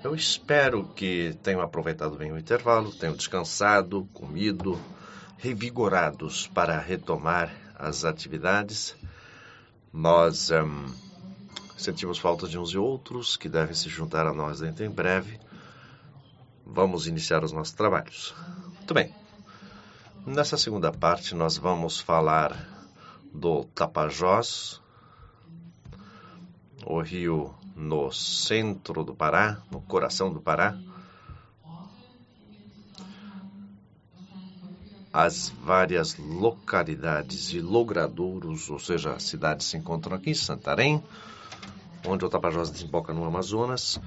Eu espero que tenham aproveitado bem o intervalo, tenham descansado, comido, revigorados para retomar as atividades. Nós sentimos falta de uns e outros, que devem se juntar a nós dentro em breve. Vamos iniciar os nossos trabalhos. Muito bem. Nessa segunda parte, nós vamos falar do Tapajós, o rio no centro do Pará, no coração do Pará. As várias localidades e logradouros, ou seja, as cidades se encontram aqui em Santarém, onde o Tapajós desemboca no Amazonas.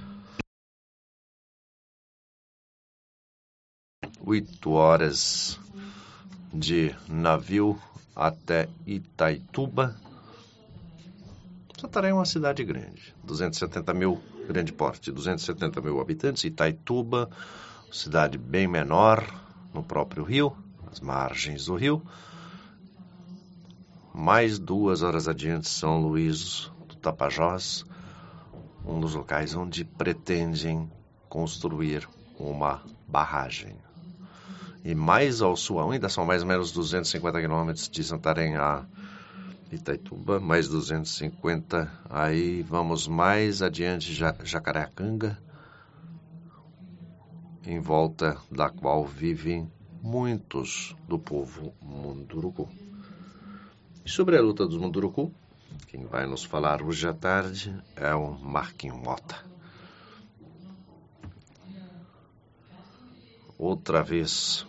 8 horas de navio até Itaituba. Santarém é uma cidade grande, 270 mil, grande porte, 270 mil habitantes. Itaituba, cidade bem menor, no próprio rio, às margens do rio. Mais 2 horas adiante, São Luís do Tapajós, um dos locais onde pretendem construir uma barragem. E mais ao sul ainda, são mais ou menos 250 quilômetros de Santarém a Itaituba, mais 250, aí vamos mais adiante, Jacareacanga, em volta da qual vivem muitos do povo Munduruku. E sobre a luta dos Munduruku, quem vai nos falar hoje à tarde é o Marquinho Mota. Outra vez,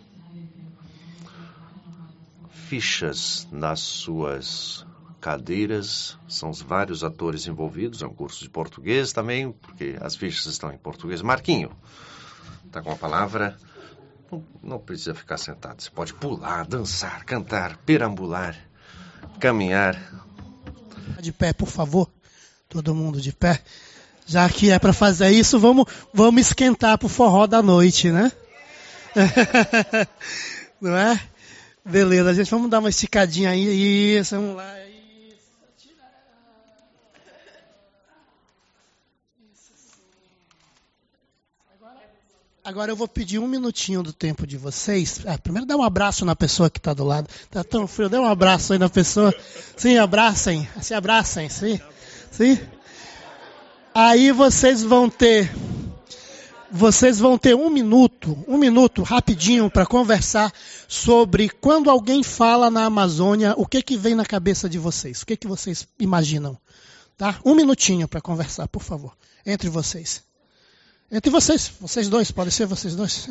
fichas nas suas cadeiras, são os vários atores envolvidos, é um curso de português também, porque as fichas estão em português. Marquinho, está com a palavra, não precisa ficar sentado, você pode pular, dançar, cantar, perambular, caminhar. De pé, por favor, todo mundo de pé, já que é para fazer isso, vamos esquentar pro forró da noite, né? Não é? Beleza, gente, vamos dar uma esticadinha aí, isso, vamos lá. Agora eu vou pedir 1 minutinho do tempo de vocês. Primeiro dá um abraço na pessoa que está do lado. Tá tão frio, dê um abraço aí na pessoa. Sim, abracem. Se abracem, sim. Sim. Aí vocês vão ter 1 minuto rapidinho para conversar sobre quando alguém fala na Amazônia, o que vem na cabeça de vocês? O que vocês imaginam? Tá? 1 minutinho para conversar, por favor, entre vocês. Entre vocês dois, pode ser vocês dois.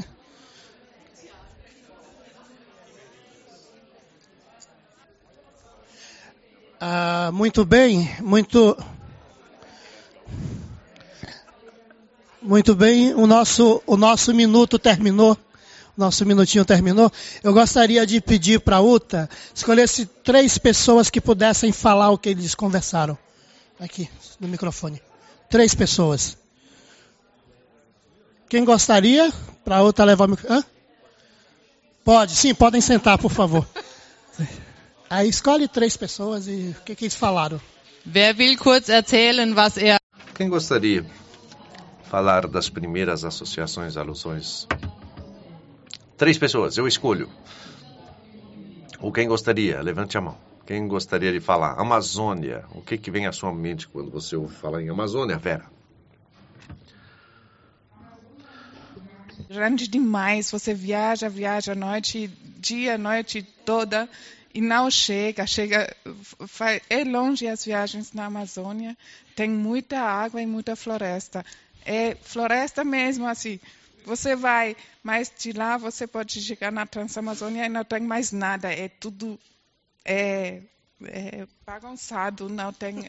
Muito bem, muito bem, o nosso minuto terminou. Nosso minutinho terminou. Eu gostaria de pedir para a Uta escolhesse 3 pessoas que pudessem falar o que eles conversaram. Aqui, no microfone. 3 pessoas. Quem gostaria? Para a Uta levar o microfone. Pode, sim, podem sentar, por favor. Aí escolhe 3 pessoas e o que eles falaram. Wer will kurz erzählen, was er... Quem gostaria de falar das primeiras associações, alusões? 3 pessoas, eu escolho. Ou quem gostaria? Levante a mão. Quem gostaria de falar? Amazônia. O que vem à sua mente quando você ouve falar em Amazônia, Vera? Grande demais, você viaja noite, dia, noite toda e não chega, é longe as viagens na Amazônia, tem muita água e muita floresta, é floresta mesmo assim, você vai, mas de lá você pode chegar na Transamazônia e não tem mais nada, é tudo bagunçado, não tem,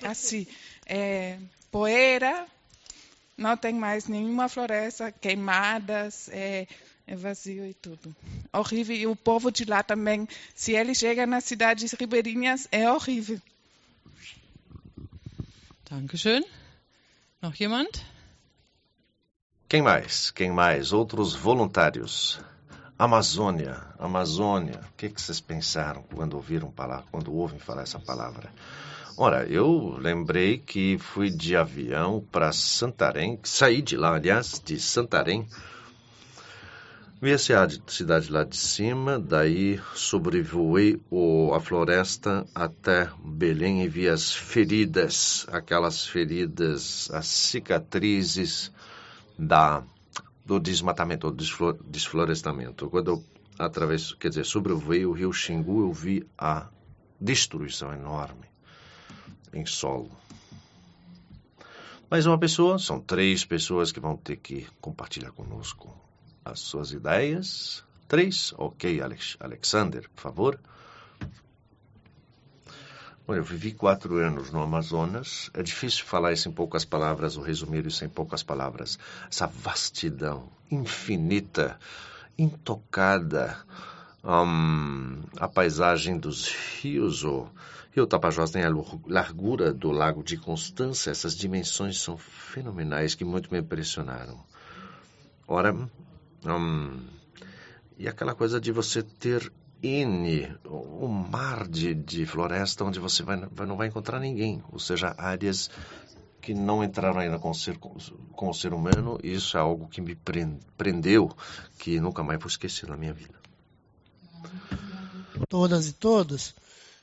poeira, não tem mais nenhuma floresta, queimadas, é vazio e tudo. Horrível. E o povo de lá também, se ele chega nas cidades ribeirinhas, é horrível. Dankeschön. Noch jemand? Quem mais? Outros voluntários. Amazônia. O que vocês pensaram quando ouvem falar essa palavra? Ora, eu lembrei que fui de avião para Santarém, saí de lá, aliás, de Santarém, vi a cidade lá de cima, daí sobrevoei a floresta até Belém e vi as feridas, aquelas feridas, as cicatrizes do desmatamento, do desflorestamento. Quando eu sobrevoei o rio Xingu, eu vi a destruição enorme em solo. Mas são 3 pessoas que vão ter que compartilhar conosco as suas ideias. 3? Ok, Alexander, por favor. Bom, eu vivi 4 anos no Amazonas. É difícil falar isso em poucas palavras, ou resumir isso em poucas palavras. Essa vastidão infinita, intocada, a paisagem dos rios, o Rio Tapajós tem a largura do Lago de Constância. Essas dimensões são fenomenais que muito me impressionaram. Ora, e aquela coisa de você ter um mar de floresta onde você não vai encontrar ninguém, ou seja, áreas que não entraram ainda com o ser humano. Isso é algo que me prendeu, que nunca mais vou esquecer na minha vida. Todas e todos,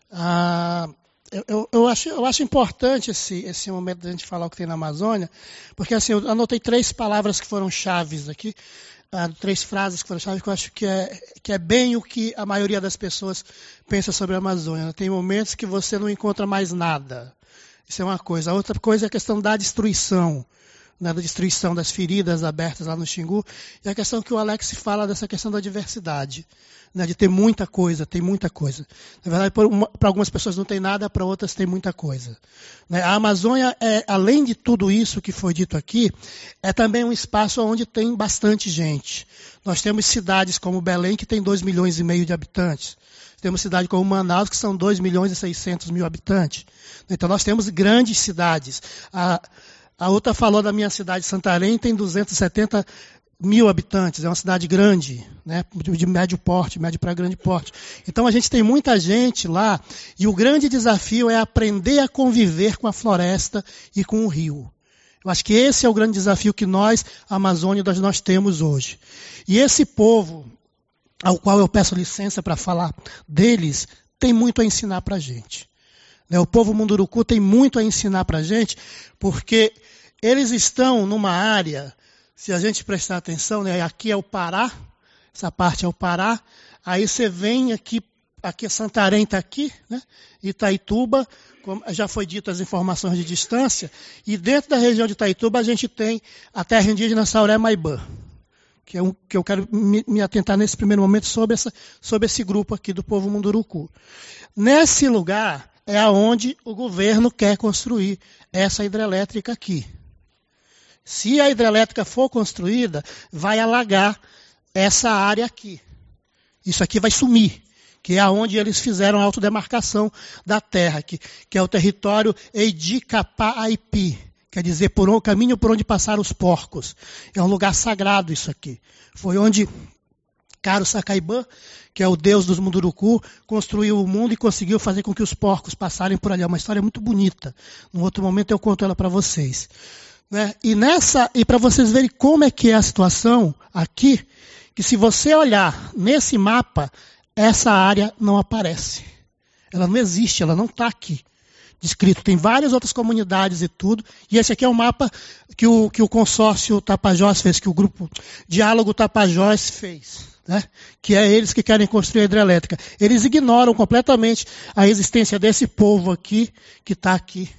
eu acho importante esse momento da gente falar o que tem na Amazônia, porque assim, eu anotei 3 palavras que foram chaves aqui, 3 frases que foram chaves, que eu acho que é bem o que a maioria das pessoas pensa sobre a Amazônia. Tem momentos que você não encontra mais nada. Isso é uma coisa. A outra coisa é a questão da destruição, né, da destruição das feridas abertas lá no Xingu, e a questão que o Alex fala dessa questão da diversidade, né, de ter muita coisa, tem muita coisa. Na verdade, para algumas pessoas não tem nada, para outras tem muita coisa. Né? A Amazônia, além de tudo isso que foi dito aqui, é também um espaço onde tem bastante gente. Nós temos cidades como Belém, que tem 2,5 milhões de habitantes. Temos cidade como Manaus, que são 2.600.000 habitantes. Então, nós temos grandes cidades. A outra falou da minha cidade, Santarém, tem 270.000 habitantes. É uma cidade grande, né, de médio porte, médio para grande porte. Então, a gente tem muita gente lá, e o grande desafio é aprender a conviver com a floresta e com o rio. Eu acho que esse é o grande desafio que nós, amazônidas, nós temos hoje. E esse povo, ao qual eu peço licença para falar deles, tem muito a ensinar para a gente. O povo Munduruku tem muito a ensinar para a gente, porque eles estão numa área, se a gente prestar atenção, né, aqui é o Pará, essa parte é o Pará, aí você vem aqui Santarém está aqui, né, Itaituba, como já foi dito as informações de distância, e dentro da região de Itaituba a gente tem a terra indígena Sauré-Maibã, que eu quero me atentar nesse primeiro momento sobre esse grupo aqui do povo Munduruku. Nesse lugar é onde o governo quer construir essa hidrelétrica aqui. Se a hidrelétrica for construída, vai alagar essa área aqui. Isso aqui vai sumir, que é onde eles fizeram a autodemarcação da terra, que é o território Eidicapá-Aipi. Quer dizer, o caminho por onde passaram os porcos. É um lugar sagrado isso aqui. Foi onde Caro Sacaibã, que é o deus dos Munduruku, construiu o mundo e conseguiu fazer com que os porcos passarem por ali. É uma história muito bonita. Num outro momento eu conto ela para vocês. Né? E para vocês verem como é que é a situação aqui, que se você olhar nesse mapa, essa área não aparece. Ela não existe, ela não está aqui descrito. Tem várias outras comunidades e tudo. E esse aqui é o mapa que o consórcio Tapajós fez, que o grupo Diálogo Tapajós fez. Né? Que é eles que querem construir a hidrelétrica. Eles ignoram completamente a existência desse povo aqui, que está aqui.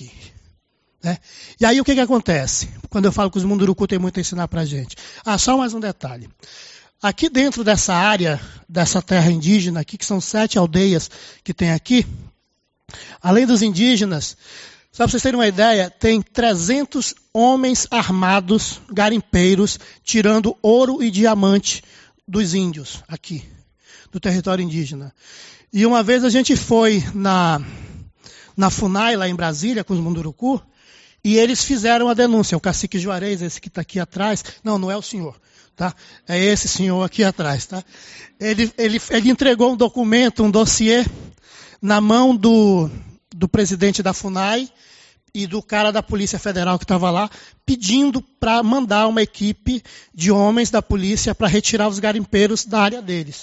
Né? E aí o que acontece? Quando eu falo que os Munduruku têm muito a ensinar para a gente. Só mais um detalhe. Aqui dentro dessa área, dessa terra indígena aqui, que são 7 aldeias que tem aqui, além dos indígenas, só para vocês terem uma ideia, tem 300 homens armados, garimpeiros, tirando ouro e diamante dos índios aqui, do território indígena. E uma vez a gente foi na FUNAI, lá em Brasília, com os Munduruku, e eles fizeram a denúncia. O cacique Juarez, esse que está aqui atrás, não é o senhor, tá? É esse senhor aqui atrás, tá? Ele entregou um documento, um dossiê, na mão do do presidente da FUNAI e do cara da Polícia Federal que estava lá, pedindo para mandar uma equipe de homens da polícia para retirar os garimpeiros da área deles.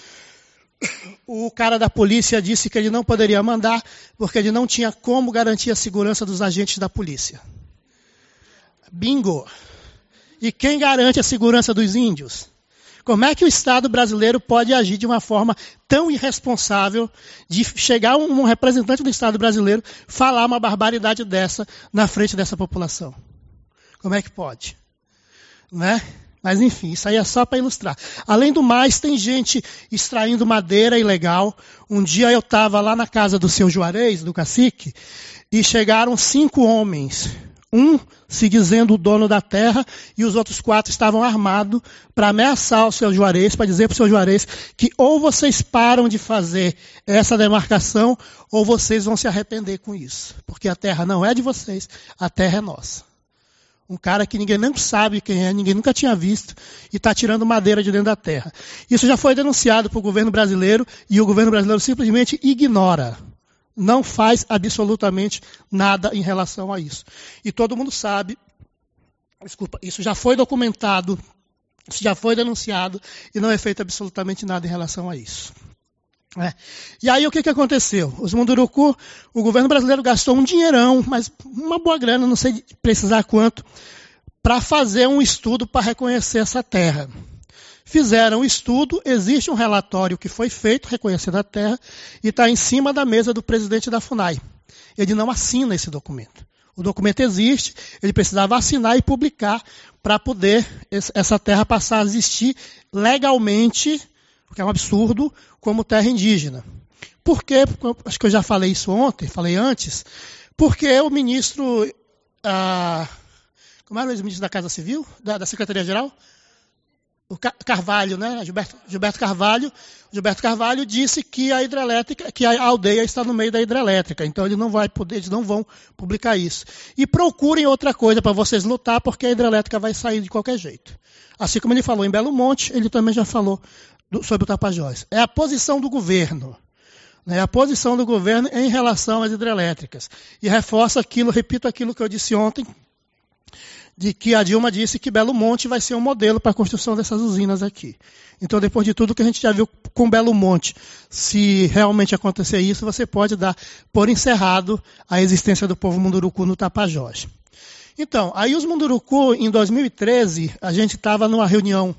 O cara da polícia disse que ele não poderia mandar porque ele não tinha como garantir a segurança dos agentes da polícia. Bingo! E quem garante a segurança dos índios? Como é que o Estado brasileiro pode agir de uma forma tão irresponsável de chegar um representante do Estado brasileiro falar uma barbaridade dessa na frente dessa população? Como é que pode? Né? Mas, enfim, isso aí é só para ilustrar. Além do mais, tem gente extraindo madeira ilegal. Um dia eu estava lá na casa do seu Juarez, do cacique, e chegaram 5 homens. Um se dizendo o dono da terra e os outros 4 estavam armados para ameaçar o seu Juarez, para dizer para o seu Juarez que ou vocês param de fazer essa demarcação ou vocês vão se arrepender com isso. Porque a terra não é de vocês, a terra é nossa. Um cara que ninguém nem sabe quem é, ninguém nunca tinha visto, e está tirando madeira de dentro da terra. Isso já foi denunciado para o governo brasileiro, e o governo brasileiro simplesmente ignora. Não faz absolutamente nada em relação a isso. E todo mundo sabe, isso já foi documentado, isso já foi denunciado, e não é feito absolutamente nada em relação a isso. E aí o que aconteceu? Os Munduruku, o governo brasileiro gastou um dinheirão, mas uma boa grana, não sei precisar quanto, para fazer um estudo para reconhecer essa terra. Fizeram um estudo, existe um relatório que foi feito reconhecendo a terra e está em cima da mesa do presidente da FUNAI. Ele não assina esse documento. O documento existe, ele precisava assinar e publicar para poder essa terra passar a existir legalmente, o que é um absurdo, como terra indígena. Por quê? Acho que eu já falei isso ontem, falei antes, porque o ministro, como era o ex-ministro da Casa Civil, da Secretaria-Geral? O Carvalho, né? Gilberto Carvalho disse que a hidrelétrica, que a aldeia está no meio da hidrelétrica, então eles não vão publicar isso. E procurem outra coisa para vocês lutar, porque a hidrelétrica vai sair de qualquer jeito. Assim como ele falou em Belo Monte, ele também já falou sobre o Tapajós. É a posição do governo. Né? A posição do governo em relação às hidrelétricas. E reforça repito aquilo que eu disse ontem, de que a Dilma disse que Belo Monte vai ser um modelo para a construção dessas usinas aqui. Então, depois de tudo que a gente já viu com Belo Monte, se realmente acontecer isso, você pode dar por encerrado a existência do povo Munduruku no Tapajós. Então, aí os Munduruku, em 2013, a gente estava numa reunião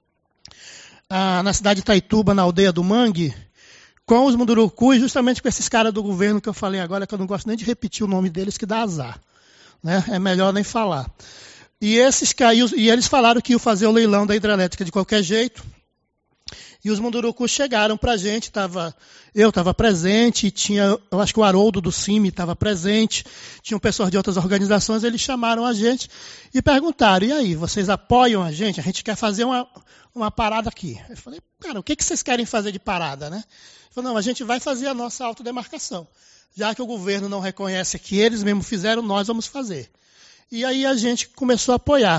na cidade de Itaituba, na aldeia do Mangue, com os Munduruku e justamente com esses caras do governo que eu falei agora, que eu não gosto nem de repetir o nome deles, que dá azar. Né? É melhor nem falar. E eles falaram que iam fazer o leilão da hidrelétrica de qualquer jeito. E os Munduruku chegaram para a gente, eu estava presente, eu acho que o Haroldo do CIMI estava presente, tinham pessoas de outras organizações, eles chamaram a gente e perguntaram, e aí, vocês apoiam a gente? A gente quer fazer uma parada aqui. Eu falei, cara, o que vocês querem fazer de parada, né? Ele falou, não, a gente vai fazer a nossa autodemarcação. Já que o governo não reconhece que eles mesmos fizeram, nós vamos fazer. E aí a gente começou a apoiar.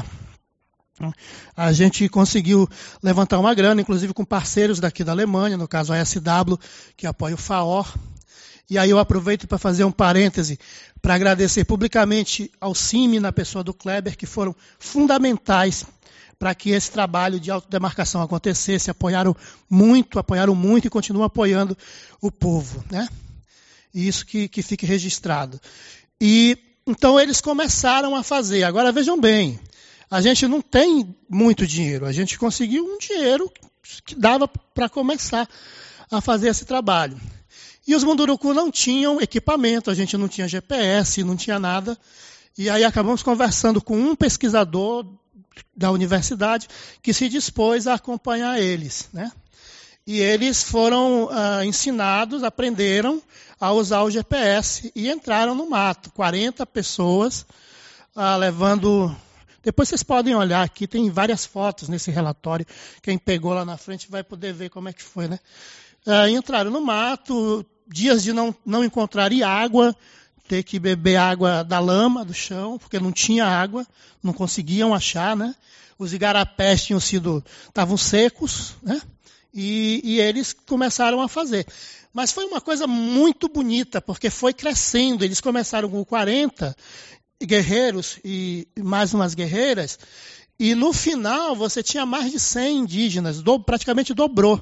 A gente conseguiu levantar uma grana, inclusive com parceiros daqui da Alemanha, no caso a SW, que apoia o FAOR. E aí eu aproveito para fazer um parêntese, para agradecer publicamente ao CIMI, na pessoa do Kleber, que foram fundamentais para que esse trabalho de autodemarcação acontecesse, apoiaram muito e continuam apoiando o povo, né? E isso que fique registrado. E então eles começaram a fazer. Agora vejam bem, a gente não tem muito dinheiro, a gente conseguiu um dinheiro que dava para começar a fazer esse trabalho. E os Munduruku não tinham equipamento, a gente não tinha GPS, não tinha nada. E aí acabamos conversando com um pesquisador da universidade que se dispôs a acompanhar eles, né? E eles foram ensinados, aprenderam a usar o GPS e entraram no mato. 40 pessoas levando... Depois vocês podem olhar aqui, tem várias fotos nesse relatório. Quem pegou lá na frente vai poder ver como é que foi, né? Entraram no mato, dias de não encontrarem água, ter que beber água da lama, do chão, porque não tinha água, não conseguiam achar, né? Os igarapés estavam secos, né? E eles começaram a fazer. Mas foi uma coisa muito bonita, porque foi crescendo. Eles começaram com 40 guerreiros e mais umas guerreiras, e no final você tinha mais de 100 indígenas, praticamente dobrou.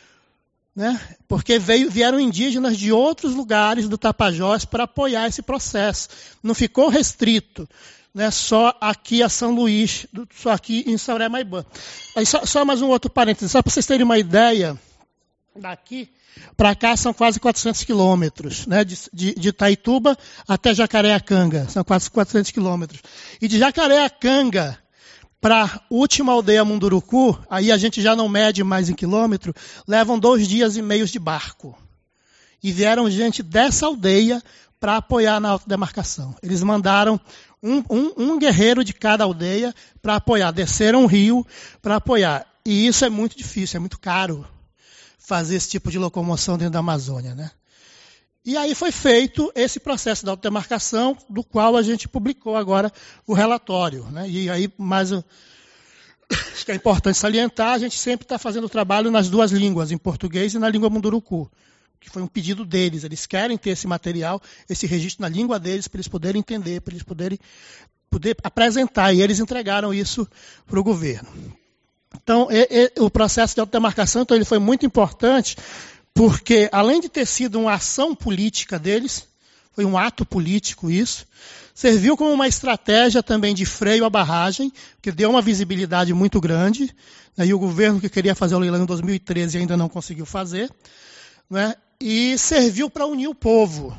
Né? Porque vieram indígenas de outros lugares do Tapajós para apoiar esse processo. Não ficou restrito, né, só aqui a São Luís, só aqui em Sauré-Maibã. Aí só mais um outro parênteses, só para vocês terem uma ideia, daqui para cá são quase 400 quilômetros, né, de Itaituba até Jacareacanga, são quase 400 quilômetros. E de Jacareacanga para a última aldeia Munduruku, aí a gente já não mede mais em quilômetro, levam 2 dias e meio de barco. E vieram gente dessa aldeia para apoiar na autodemarcação. Eles mandaram um guerreiro de cada aldeia para apoiar, desceram o rio para apoiar. E isso é muito difícil, é muito caro fazer esse tipo de locomoção dentro da Amazônia, né? E aí foi feito esse processo de autodemarcação, do qual a gente publicou agora o relatório, né? E aí, acho que é importante salientar, a gente sempre está fazendo o trabalho nas 2 línguas, em português e na língua Munduruku, que foi um pedido deles. Eles querem ter esse material, esse registro na língua deles, para eles poderem entender, para eles poder apresentar, e eles entregaram isso para o governo. Então, o processo de autodemarcação, então, ele foi muito importante, porque, além de ter sido uma ação política deles, foi um ato político isso, serviu como uma estratégia também de freio à barragem, que deu uma visibilidade muito grande, né, e o governo que queria fazer o leilão em 2013 ainda não conseguiu fazer, né, e serviu para unir o povo,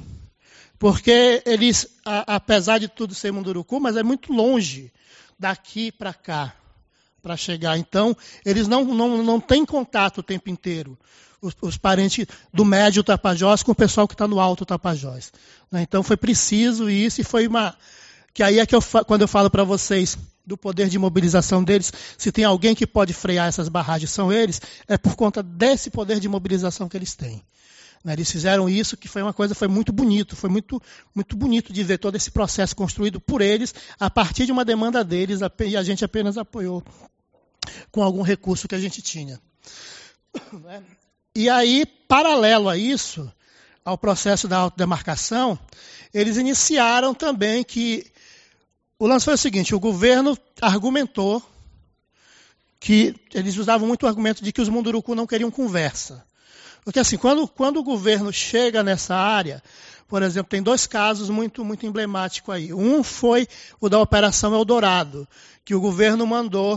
porque eles, apesar de tudo ser Munduruku, mas é muito longe daqui para cá, para chegar. Então, eles não têm contato o tempo inteiro. Os parentes do médio Tapajós com o pessoal que está no alto Tapajós. Né? Então foi preciso isso, e foi uma... Que aí é que quando eu falo para vocês do poder de mobilização deles, se tem alguém que pode frear essas barragens, são eles, é por conta desse poder de mobilização que eles têm. Né? Eles fizeram isso, que foi uma coisa, foi muito bonito, foi muito, muito bonito de ver todo esse processo construído por eles, a partir de uma demanda deles, e a gente apenas apoiou com algum recurso que a gente tinha. Né? E aí, paralelo a isso, ao processo da autodemarcação, eles iniciaram também que... O lance foi o seguinte, o governo argumentou que eles usavam muito o argumento de que os Munduruku não queriam conversa. Porque assim, quando o governo chega nessa área, por exemplo, tem 2 casos muito, muito emblemáticos aí. Um foi o da Operação Eldorado, que o governo mandou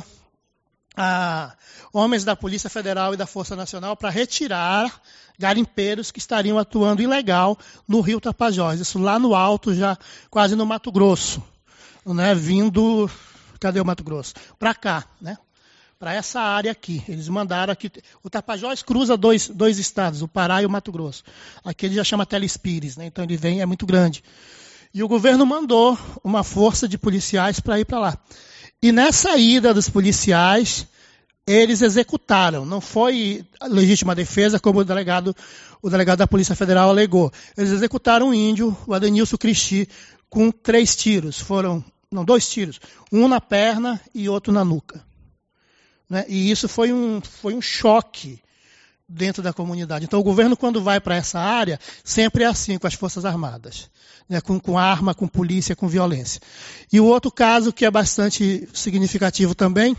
homens da Polícia Federal e da Força Nacional para retirar garimpeiros que estariam atuando ilegal no Rio Tapajós. Isso lá no alto, já quase no Mato Grosso. Né, vindo... Cadê o Mato Grosso? Para cá, né? Para essa área aqui. Eles mandaram aqui... O Tapajós cruza dois estados, o Pará e o Mato Grosso. Aqui ele já chama Telespires, né? Então ele vem, é muito grande. E o governo mandou uma força de policiais para ir para lá. E nessa ida dos policiais, eles executaram. Não foi legítima defesa, como o delegado da Polícia Federal alegou. Eles executaram um índio, o Adenilson Cristi, com 3 tiros. 2 tiros. Um na perna e outro na nuca. Né? E isso foi um choque dentro da comunidade. Então, o governo, quando vai para essa área, sempre é assim, com as Forças Armadas. Né? Com arma, com polícia, com violência. E o outro caso, que é bastante significativo também,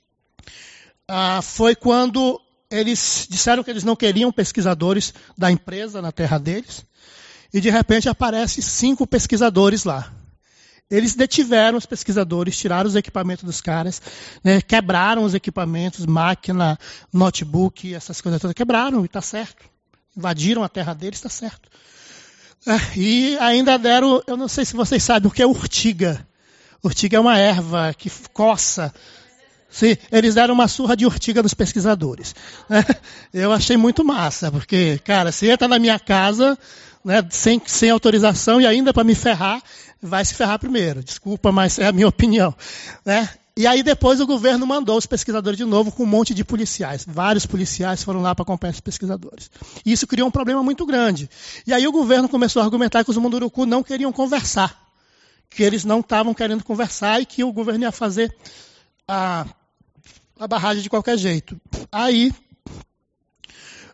foi quando eles disseram que eles não queriam pesquisadores da empresa na terra deles, e de repente aparecem 5 pesquisadores lá. Eles detiveram os pesquisadores, tiraram os equipamentos dos caras, né, quebraram os equipamentos, máquina, notebook, essas coisas todas, quebraram, e está certo. Invadiram a terra deles, está certo. E ainda deram, eu não sei se vocês sabem o que é urtiga. Urtiga é uma erva que coça. Sim, eles deram uma surra de urtiga nos pesquisadores. Né? Eu achei muito massa, porque, cara, se entra na minha casa, né, sem autorização e ainda para me ferrar, vai se ferrar primeiro. Desculpa, mas é a minha opinião. Né? E aí depois o governo mandou os pesquisadores de novo com um monte de policiais. Vários policiais foram lá para acompanhar os pesquisadores. E isso criou um problema muito grande. E aí o governo começou a argumentar que os Munduruku não queriam conversar. Que eles não estavam querendo conversar e que o governo ia fazer a barragem de qualquer jeito. Aí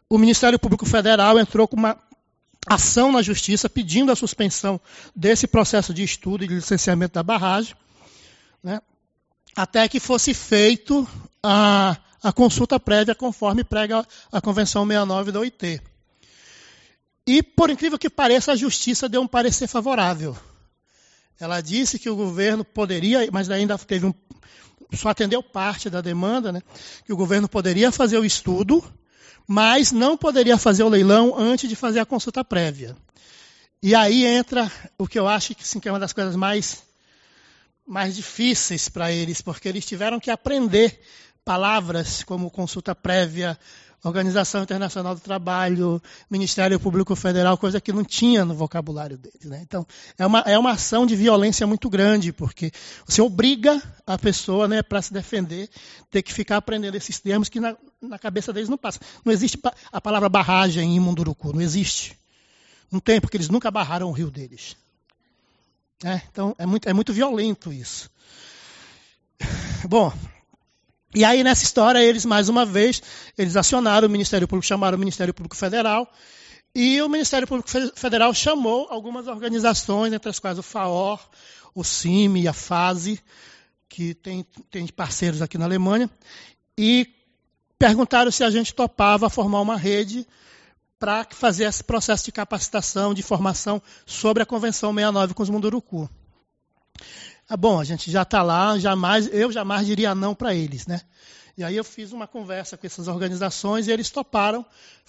o Ministério Público Federal entrou com uma ação na Justiça pedindo a suspensão desse processo de estudo e de licenciamento da barragem, né, até que fosse feito a consulta prévia conforme prega a Convenção 69 da OIT. E, por incrível que pareça, a Justiça deu um parecer favorável. Ela disse que o governo poderia, mas ainda teve só atendeu parte da demanda, né, que o governo poderia fazer o estudo, mas não poderia fazer o leilão antes de fazer a consulta prévia. E aí entra o que eu acho que, sim, que é uma das coisas mais difíceis para eles, porque eles tiveram que aprender palavras como consulta prévia, Organização Internacional do Trabalho, Ministério Público Federal, coisa que não tinha no vocabulário deles, né? Então, é uma ação de violência muito grande, porque você obriga a pessoa, né, para se defender, ter que ficar aprendendo esses termos que na cabeça deles não passa. Não existe a palavra barragem em Munduruku, não existe. Não tem, porque eles nunca barraram o rio deles. Então, é muito violento isso. Bom, e aí nessa história, eles, mais uma vez, eles acionaram o Ministério Público, chamaram o Ministério Público Federal, e o Ministério Público Federal chamou algumas organizações, entre as quais o FAOR, o CIMI e a FASE, que tem parceiros aqui na Alemanha, e perguntaram se a gente topava formar uma rede para fazer esse processo de capacitação, de formação sobre a Convenção 69 com os Munduruku. Bom, a gente já está lá, eu jamais diria não para eles, né? E aí eu fiz uma conversa com essas organizações e eles toparam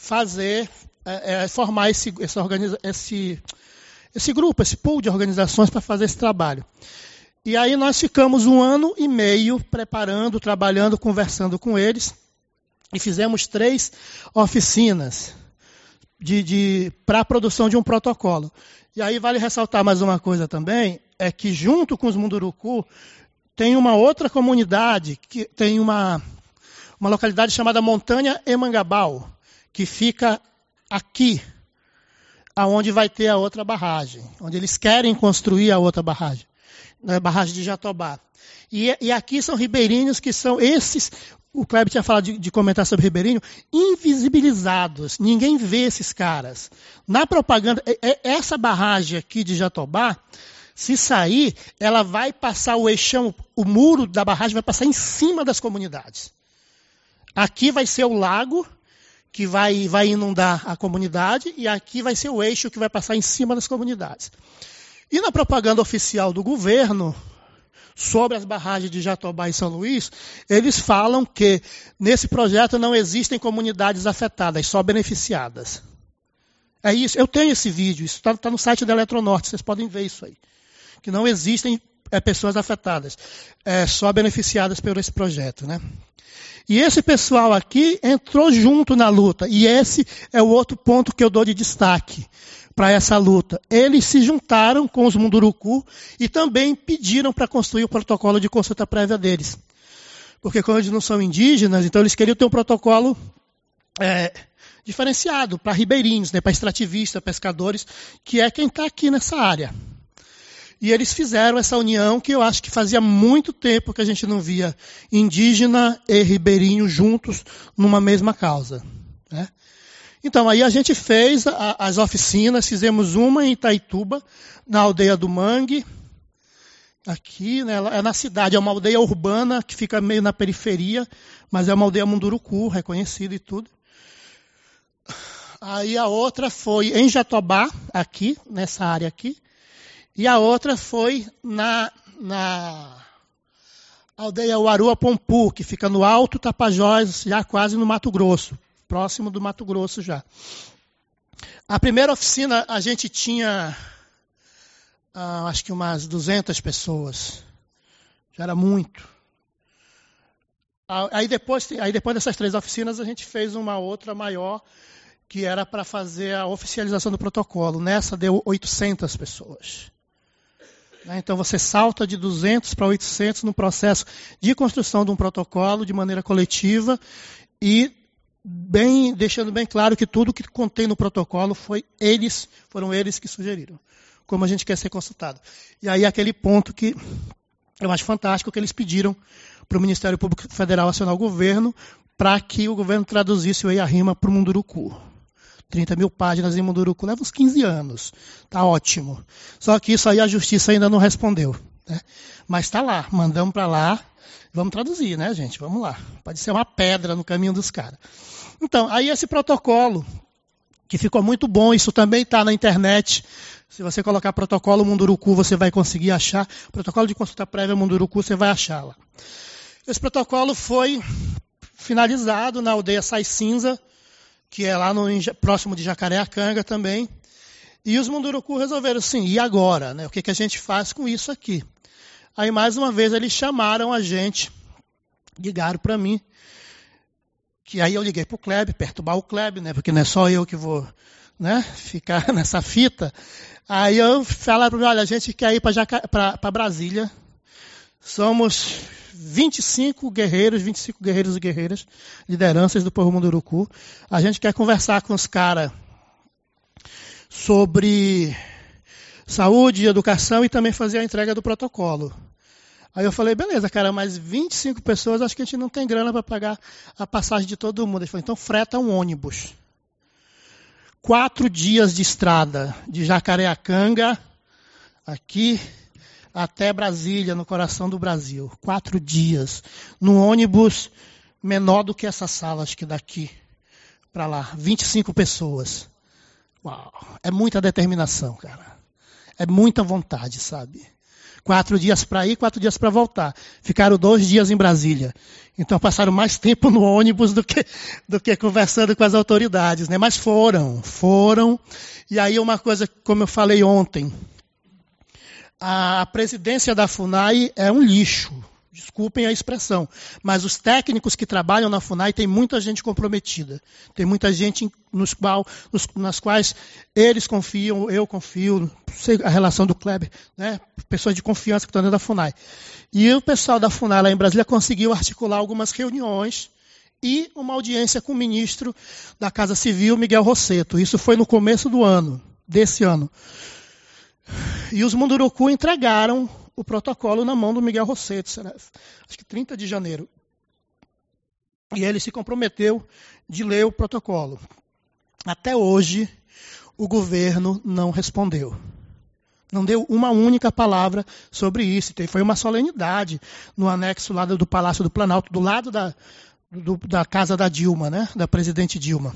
formar esse grupo, esse pool de organizações para fazer esse trabalho. E aí nós ficamos 1 ano e meio preparando, trabalhando, conversando com eles e fizemos 3 oficinas para a produção de um protocolo. E aí vale ressaltar mais uma coisa também, é que junto com os Munduruku tem uma outra comunidade, que tem uma localidade chamada Montanha Emangabau, que fica aqui, aonde vai ter a outra barragem, onde eles querem construir a outra barragem, a barragem de Jatobá. E aqui são ribeirinhos que são esses, o Kleber tinha falado de comentar sobre ribeirinho, invisibilizados. Ninguém vê esses caras. Na propaganda, essa barragem aqui de Jatobá, se sair, ela vai passar o eixão, o muro da barragem vai passar em cima das comunidades. Aqui vai ser o lago que vai inundar a comunidade e aqui vai ser o eixo que vai passar em cima das comunidades. E na propaganda oficial do governo, sobre as barragens de Jatobá e São Luís, eles falam que nesse projeto não existem comunidades afetadas, só beneficiadas. É isso, eu tenho esse vídeo, isso está no site da Eletronorte, vocês podem ver isso aí. Que não existem pessoas afetadas, só beneficiadas por esse projeto, né? E esse pessoal aqui entrou junto na luta, e esse é o outro ponto que eu dou de destaque para essa luta. Eles se juntaram com os Munduruku e também pediram para construir o protocolo de consulta prévia deles. Porque como eles não são indígenas, então eles queriam ter um protocolo diferenciado para ribeirinhos, né, para extrativistas, pescadores, que é quem está aqui nessa área. E eles fizeram essa união que eu acho que fazia muito tempo que a gente não via indígena e ribeirinho juntos numa mesma causa, né? Então, aí a gente fez as oficinas, fizemos uma em Itaituba, na aldeia do Mangue, aqui, né, é na cidade, é uma aldeia urbana que fica meio na periferia, mas é uma aldeia Munduruku, reconhecida e tudo. Aí a outra foi em Jatobá, aqui, nessa área aqui, e a outra foi na aldeia Uarua Pompu, que fica no Alto Tapajós, já quase no Mato Grosso, próximo do Mato Grosso já. A primeira oficina a gente tinha, acho que umas 200 pessoas, já era muito. Aí depois dessas 3 oficinas a gente fez uma outra maior, que era para fazer a oficialização do protocolo. Nessa deu 800 pessoas. Então você salta de 200 para 800 no processo de construção de um protocolo de maneira coletiva e deixando bem claro que tudo que contém no protocolo foram eles que sugeriram, como a gente quer ser consultado. E aí aquele ponto que eu acho fantástico, que eles pediram para o Ministério Público Federal acionar o governo para que o governo traduzisse o EIA-RIMA para o Munduruku. 30 mil páginas em Munduruku leva uns 15 anos. Tá ótimo. Só que isso aí a justiça ainda não respondeu. Né? Mas está lá, mandamos para lá. Vamos traduzir, né, gente? Vamos lá. Pode ser uma pedra no caminho dos caras. Então, aí esse protocolo, que ficou muito bom, isso também está na internet. Se você colocar protocolo Munduruku, você vai conseguir achar. Protocolo de consulta prévia Munduruku, você vai achar lá. Esse protocolo foi finalizado na aldeia Sai Cinza, que é lá próximo de Jacareacanga também. E os Munduruku resolveram assim, e agora? Né? O que a gente faz com isso aqui? Aí, mais uma vez, eles chamaram a gente, ligaram para mim, que aí eu liguei para o Kleber, perturbar o Kleber, né? Porque não é só eu que vou, né, ficar nessa fita. Aí eu falaram para mim, olha, a gente quer ir para Brasília, somos 25 guerreiros e guerreiras, lideranças do povo Munduruku. A gente quer conversar com os caras sobre saúde, educação e também fazer a entrega do protocolo. Aí eu falei, beleza, cara, mas 25 pessoas, acho que a gente não tem grana para pagar a passagem de todo mundo. Ele falou, então freta um ônibus. 4 dias de estrada, de Jacareacanga, aqui, até Brasília, no coração do Brasil. 4 dias, num ônibus menor do que essa sala, acho que daqui para lá. 25 pessoas. Uau, é muita determinação, cara. É muita vontade, sabe? 4 dias para ir, 4 dias para voltar. Ficaram 2 dias em Brasília. Então passaram mais tempo no ônibus do que conversando com as autoridades, né? Mas foram. E aí uma coisa, como eu falei ontem, a presidência da FUNAI é um lixo. Desculpem a expressão, mas os técnicos que trabalham na FUNAI tem muita gente comprometida. Tem muita gente nas quais eles confiam, eu confio, sei a relação do Kleber, né? Pessoas de confiança que estão dentro da FUNAI. E o pessoal da FUNAI lá em Brasília conseguiu articular algumas reuniões e uma audiência com o ministro da Casa Civil, Miguel Rosseto. Isso foi no começo desse ano. E os Munduruku entregaram o protocolo na mão do Miguel Rosseto, acho que 30 de janeiro. E ele se comprometeu de ler o protocolo. Até hoje, o governo não respondeu. Não deu uma única palavra sobre isso. Foi uma solenidade no anexo lá do Palácio do Planalto, do lado da casa da Dilma, né? Da presidente Dilma.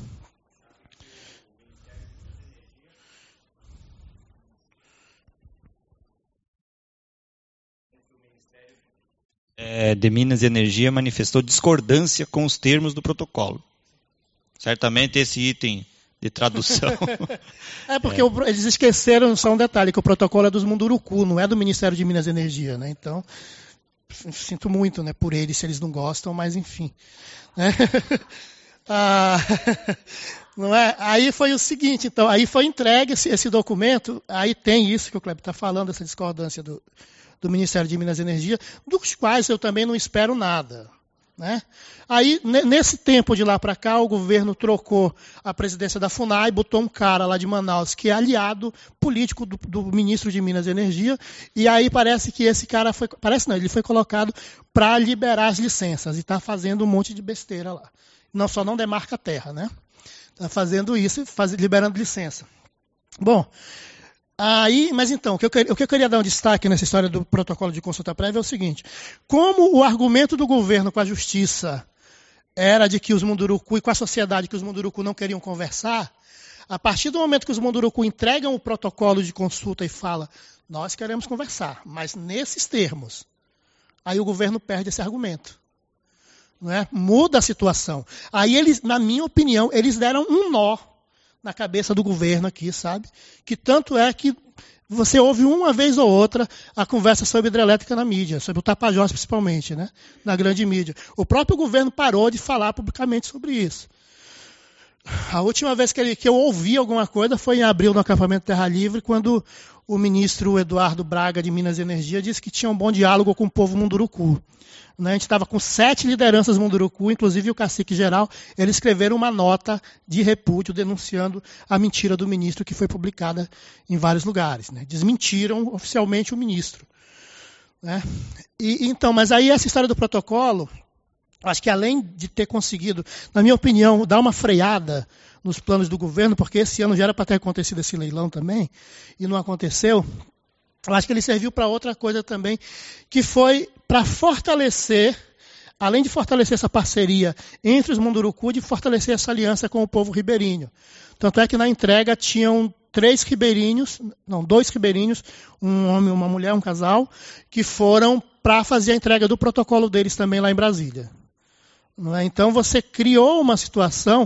De Minas e Energia manifestou discordância com os termos do protocolo. Certamente esse item de tradução... porque eles esqueceram, só um detalhe, que o protocolo é dos Munduruku, não é do Ministério de Minas e Energia, né? Então, sinto muito, né, por eles, se eles não gostam, mas enfim. Né? Não é? Aí foi o seguinte, então, aí foi entregue esse documento, aí tem isso que o Kleber está falando, essa discordância do Ministério de Minas e Energia, dos quais eu também não espero nada. Né? Aí, nesse tempo de lá para cá, o governo trocou a presidência da FUNAI, botou um cara lá de Manaus, que é aliado político do ministro de Minas e Energia, e aí parece que esse cara ele foi colocado para liberar as licenças, e está fazendo um monte de besteira lá. Só não demarca a terra, né? Está fazendo isso, liberando licença. Bom, mas então, o que eu queria dar um destaque nessa história do protocolo de consulta prévia é o seguinte: como o argumento do governo com a justiça era de que os Munduruku e com a sociedade que os Munduruku não queriam conversar, a partir do momento que os Munduruku entregam o protocolo de consulta e falam, nós queremos conversar, mas nesses termos, aí o governo perde esse argumento. Não é? Muda a situação. Aí eles, na minha opinião, eles deram um nó na cabeça do governo aqui, sabe? Que tanto é que você ouve uma vez ou outra a conversa sobre hidrelétrica na mídia, sobre o Tapajós principalmente, né? Na grande mídia. O próprio governo parou de falar publicamente sobre isso. A última vez que eu ouvi alguma coisa foi em abril no acampamento Terra Livre, quando o ministro Eduardo Braga, de Minas e Energia, disse que tinha um bom diálogo com o povo Munduruku. A gente estava com 7 lideranças Munduruku, inclusive o cacique geral. Eles escreveram uma nota de repúdio denunciando a mentira do ministro, que foi publicada em vários lugares. Né? Desmentiram oficialmente o ministro. Né? Então, mas aí essa história do protocolo, Acho que além de ter conseguido, na minha opinião, dar uma freada nos planos do governo, porque esse ano já era para ter acontecido esse leilão também, e não aconteceu, eu acho que ele serviu para outra coisa também, que foi para fortalecer, além de fortalecer essa parceria entre os Munduruku, de fortalecer essa aliança com o povo ribeirinho. Tanto é que na entrega tinham dois ribeirinhos, um homem e uma mulher, um casal, que foram para fazer a entrega do protocolo deles também lá em Brasília. Não é? Então você criou uma situação,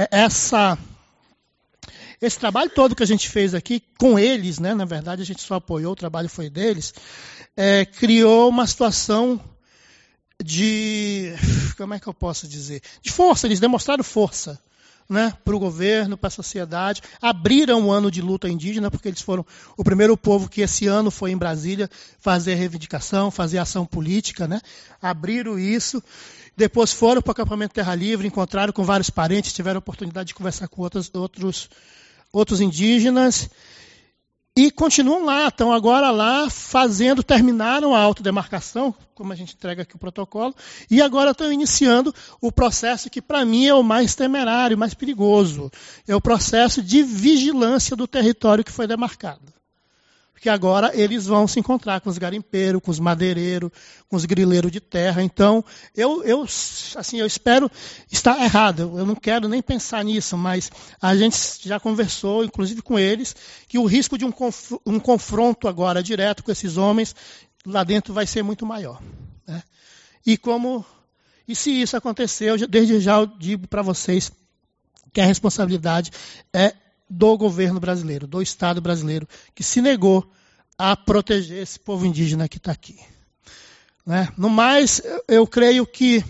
esse trabalho todo que a gente fez aqui com eles, né, na verdade a gente só apoiou, o trabalho foi deles, criou uma situação de, como é que eu posso dizer, de força, eles demonstraram força, né, para o governo, para a sociedade, abriram o ano de luta indígena, porque eles foram o primeiro povo que esse ano foi em Brasília fazer reivindicação, fazer ação política, né, abriram isso. Depois foram para o acampamento Terra Livre, encontraram com vários parentes, tiveram a oportunidade de conversar com outros indígenas e continuam lá, estão agora lá terminaram a autodemarcação, como a gente entrega aqui o protocolo, e agora estão iniciando o processo que para mim é o mais temerário, mais perigoso, é o processo de vigilância do território que foi demarcado. Porque agora eles vão se encontrar com os garimpeiros, com os madeireiros, com os grileiros de terra. Então, eu espero estar errado. Eu não quero nem pensar nisso, mas a gente já conversou, inclusive com eles, que o risco de um confronto agora direto com esses homens lá dentro vai ser muito maior. Né? E se isso acontecer, desde já eu digo para vocês que a responsabilidade é do governo brasileiro, do Estado brasileiro, que se negou a proteger esse povo indígena que está aqui. Né? No mais, eu creio que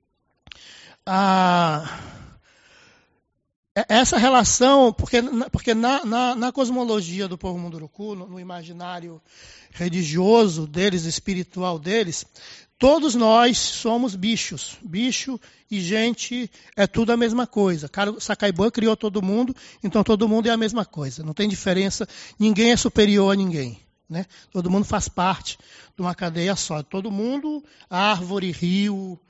essa relação, porque na cosmologia do povo Munduruku, no imaginário religioso deles, espiritual deles, todos nós somos bichos. Bicho e gente é tudo a mesma coisa. Sacaibã criou todo mundo, então todo mundo é a mesma coisa. Não tem diferença, ninguém é superior a ninguém. Né? Todo mundo faz parte de uma cadeia só. Todo mundo, árvore, rio,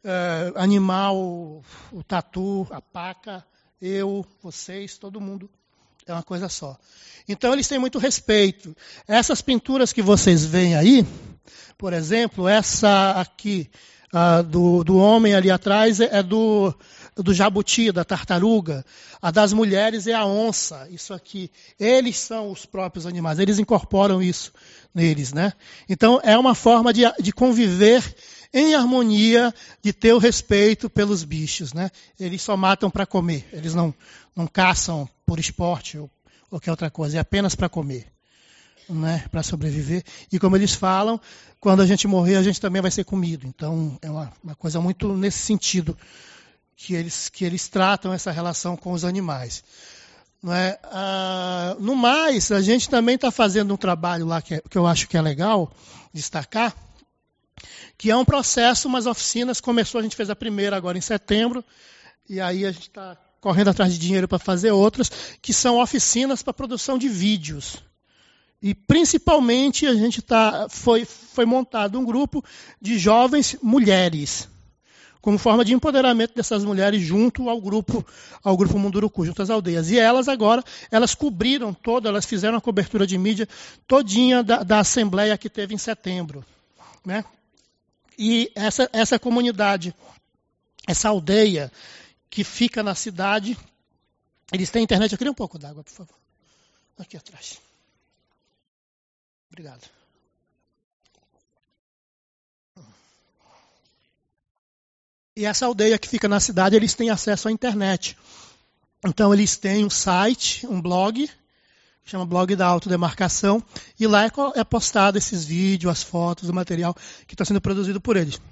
animal, o tatu, a paca, eu, vocês, todo mundo é uma coisa só. Então eles têm muito respeito. Essas pinturas que vocês veem aí, por exemplo, essa aqui do homem ali atrás é do jabuti, da tartaruga. A das mulheres é a onça. Isso aqui. Eles são os próprios animais. Eles incorporam isso neles, né? Então é uma forma de conviver em harmonia, de ter o respeito pelos bichos, né? Eles só matam para comer. Eles não caçam por esporte ou qualquer outra coisa. É apenas para comer. Né, para sobreviver. E como eles falam, quando a gente morrer, a gente também vai ser comido. Então, é uma coisa muito nesse sentido que eles tratam essa relação com os animais. Não é? No mais, a gente também está fazendo um trabalho lá que eu acho que é legal destacar, que é um processo, umas oficinas, a gente fez a primeira agora em setembro, e aí a gente está correndo atrás de dinheiro para fazer outras, que são oficinas para produção de vídeos. E, principalmente, a gente foi montado um grupo de jovens mulheres, como forma de empoderamento dessas mulheres junto ao grupo Munduruku, junto às aldeias. E elas cobriram elas fizeram a cobertura de mídia todinha da assembleia que teve em setembro. Né? E essa comunidade, essa aldeia que fica na cidade, eles têm internet. Eu queria um pouco d'água, por favor. Aqui atrás. Obrigado. E essa aldeia que fica na cidade, eles têm acesso à internet. Então, eles têm um site, um blog, que chama Blog da Autodemarcação, e lá é postado esses vídeos, as fotos, o material que está sendo produzido por eles.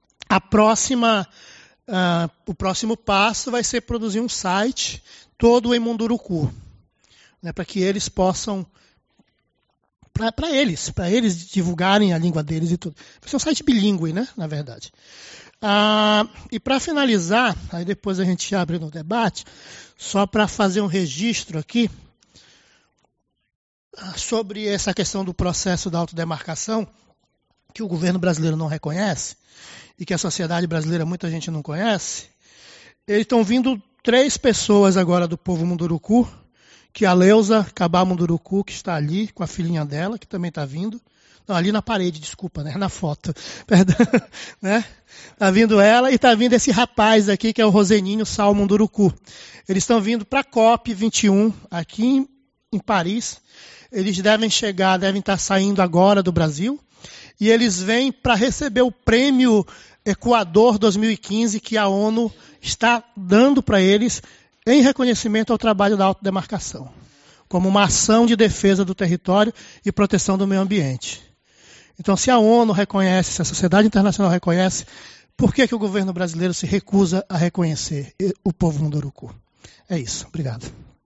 O próximo passo vai ser produzir um site todo em Munduruku, né, para que eles possam para eles divulgarem a língua deles e tudo. Vai ser um site bilíngue, né, na verdade. E para finalizar, aí depois a gente abre no debate, só para fazer um registro aqui sobre essa questão do processo da autodemarcação, que o governo brasileiro não reconhece, e que a sociedade brasileira muita gente não conhece, eles estão vindo 3 pessoas agora do povo Munduruku, que é a Leusa Cabá Munduruku, que está ali com a filhinha dela, que também está vindo. Não, ali na parede, desculpa, né? Na foto. Perdão. Né? Está vindo ela e está vindo esse rapaz aqui, que é o Roseninho Sal Munduruku. Eles estão vindo para a COP21, aqui em Paris. Eles devem estar saindo agora do Brasil. E eles vêm para receber o prêmio Equador 2015, que a ONU está dando para eles em reconhecimento ao trabalho da autodemarcação, como uma ação de defesa do território e proteção do meio ambiente. Então, se a ONU reconhece, se a sociedade internacional reconhece, por que o governo brasileiro se recusa a reconhecer o povo Munduruku? É isso. Obrigado.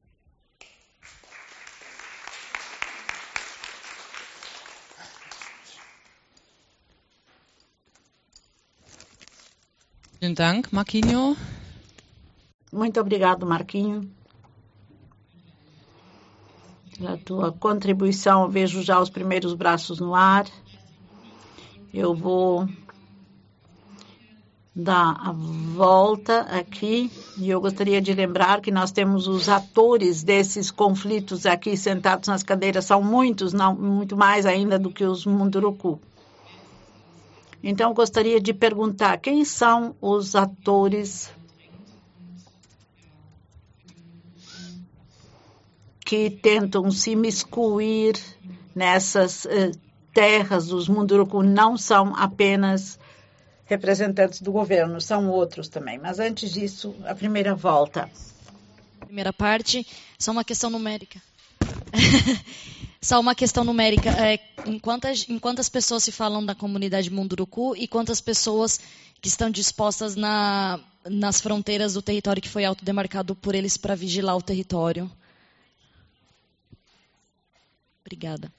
Vielen Dank, Marquinho. Muito obrigado, Marquinho. Pela tua contribuição, eu vejo já os primeiros braços no ar. Eu vou dar a volta aqui e eu gostaria de lembrar que nós temos os atores desses conflitos aqui sentados nas cadeiras, são muitos, não, muito mais ainda do que os Munduruku. Então, eu gostaria de perguntar, quem são os atores que tentam se imiscuir nessas terras dos Munduruku? Não são apenas representantes do governo, são outros também. Mas antes disso, a primeira volta. Primeira parte, só uma questão numérica. Só uma questão numérica. Em quantas pessoas se falam da comunidade Munduruku e quantas pessoas que estão dispostas nas fronteiras do território que foi autodemarcado por eles para vigilar o território? Obrigada.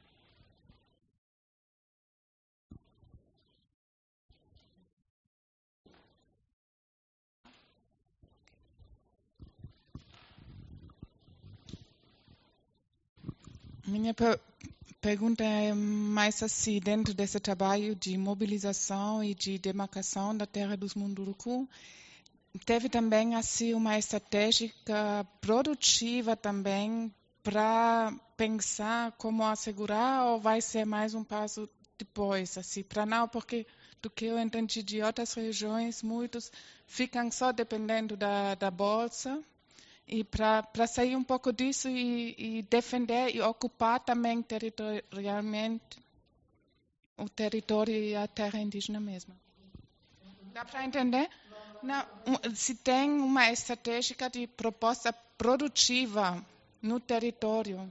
Minha pergunta é mais assim, dentro desse trabalho de mobilização e de demarcação da terra dos Munduruku, teve também assim uma estratégia produtiva também para pensar como assegurar, ou vai ser mais um passo depois, assim, para não, porque do que eu entendi de outras regiões, muitos ficam só dependendo da bolsa. E para sair um pouco disso e defender e ocupar também territorialmente o território e a terra indígena mesmo. Dá para entender? Não, se tem uma estratégia de proposta produtiva no território.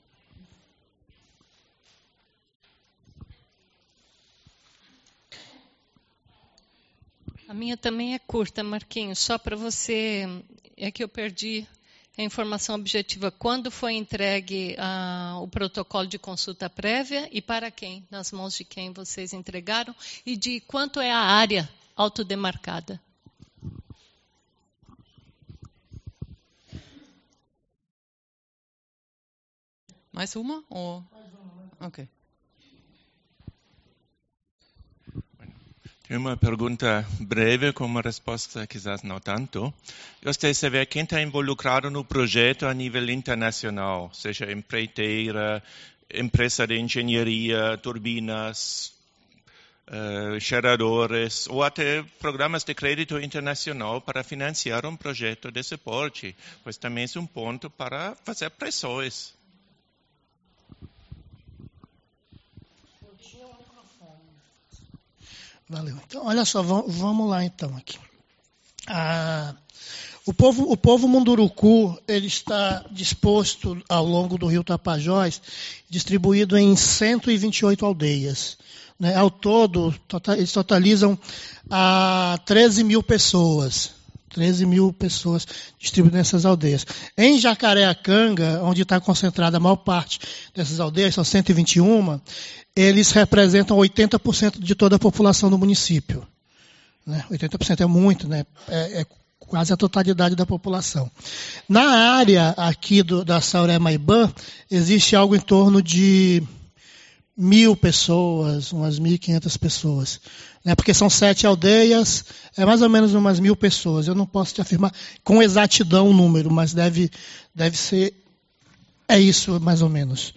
A minha também é curta, Marquinhos, só para você... É que eu perdi a informação objetiva. Quando foi entregue o protocolo de consulta prévia e para quem? Nas mãos de quem vocês entregaram? E de quanto é a área autodemarcada? Mais uma? Ou... Ok. Uma pergunta breve, com uma resposta quizás não tanto. Gostaria de saber quem está involucrado no projeto a nível internacional, seja empreiteira, empresa de engenharia, turbinas, geradores, ou até programas de crédito internacional para financiar um projeto desse porte, pois também é um ponto para fazer pressões. Valeu. Então, olha só, vamos lá então aqui. O povo Munduruku, ele está disposto ao longo do rio Tapajós, distribuído em 128 aldeias. Né? Ao todo, eles totalizam 13 mil pessoas. 13 mil pessoas distribuídas nessas aldeias. Em Jacareacanga, onde está concentrada a maior parte dessas aldeias, são 121, eles representam 80% de toda a população do município. Né? 80% é muito, né? É quase a totalidade da população. Na área aqui da Sauré-Maibã, existe algo em torno de 1.000 pessoas, umas 1.500 pessoas. Né? Porque são 7 aldeias, é mais ou menos umas 1.000 pessoas. Eu não posso te afirmar com exatidão o número, mas deve ser, é isso mais ou menos.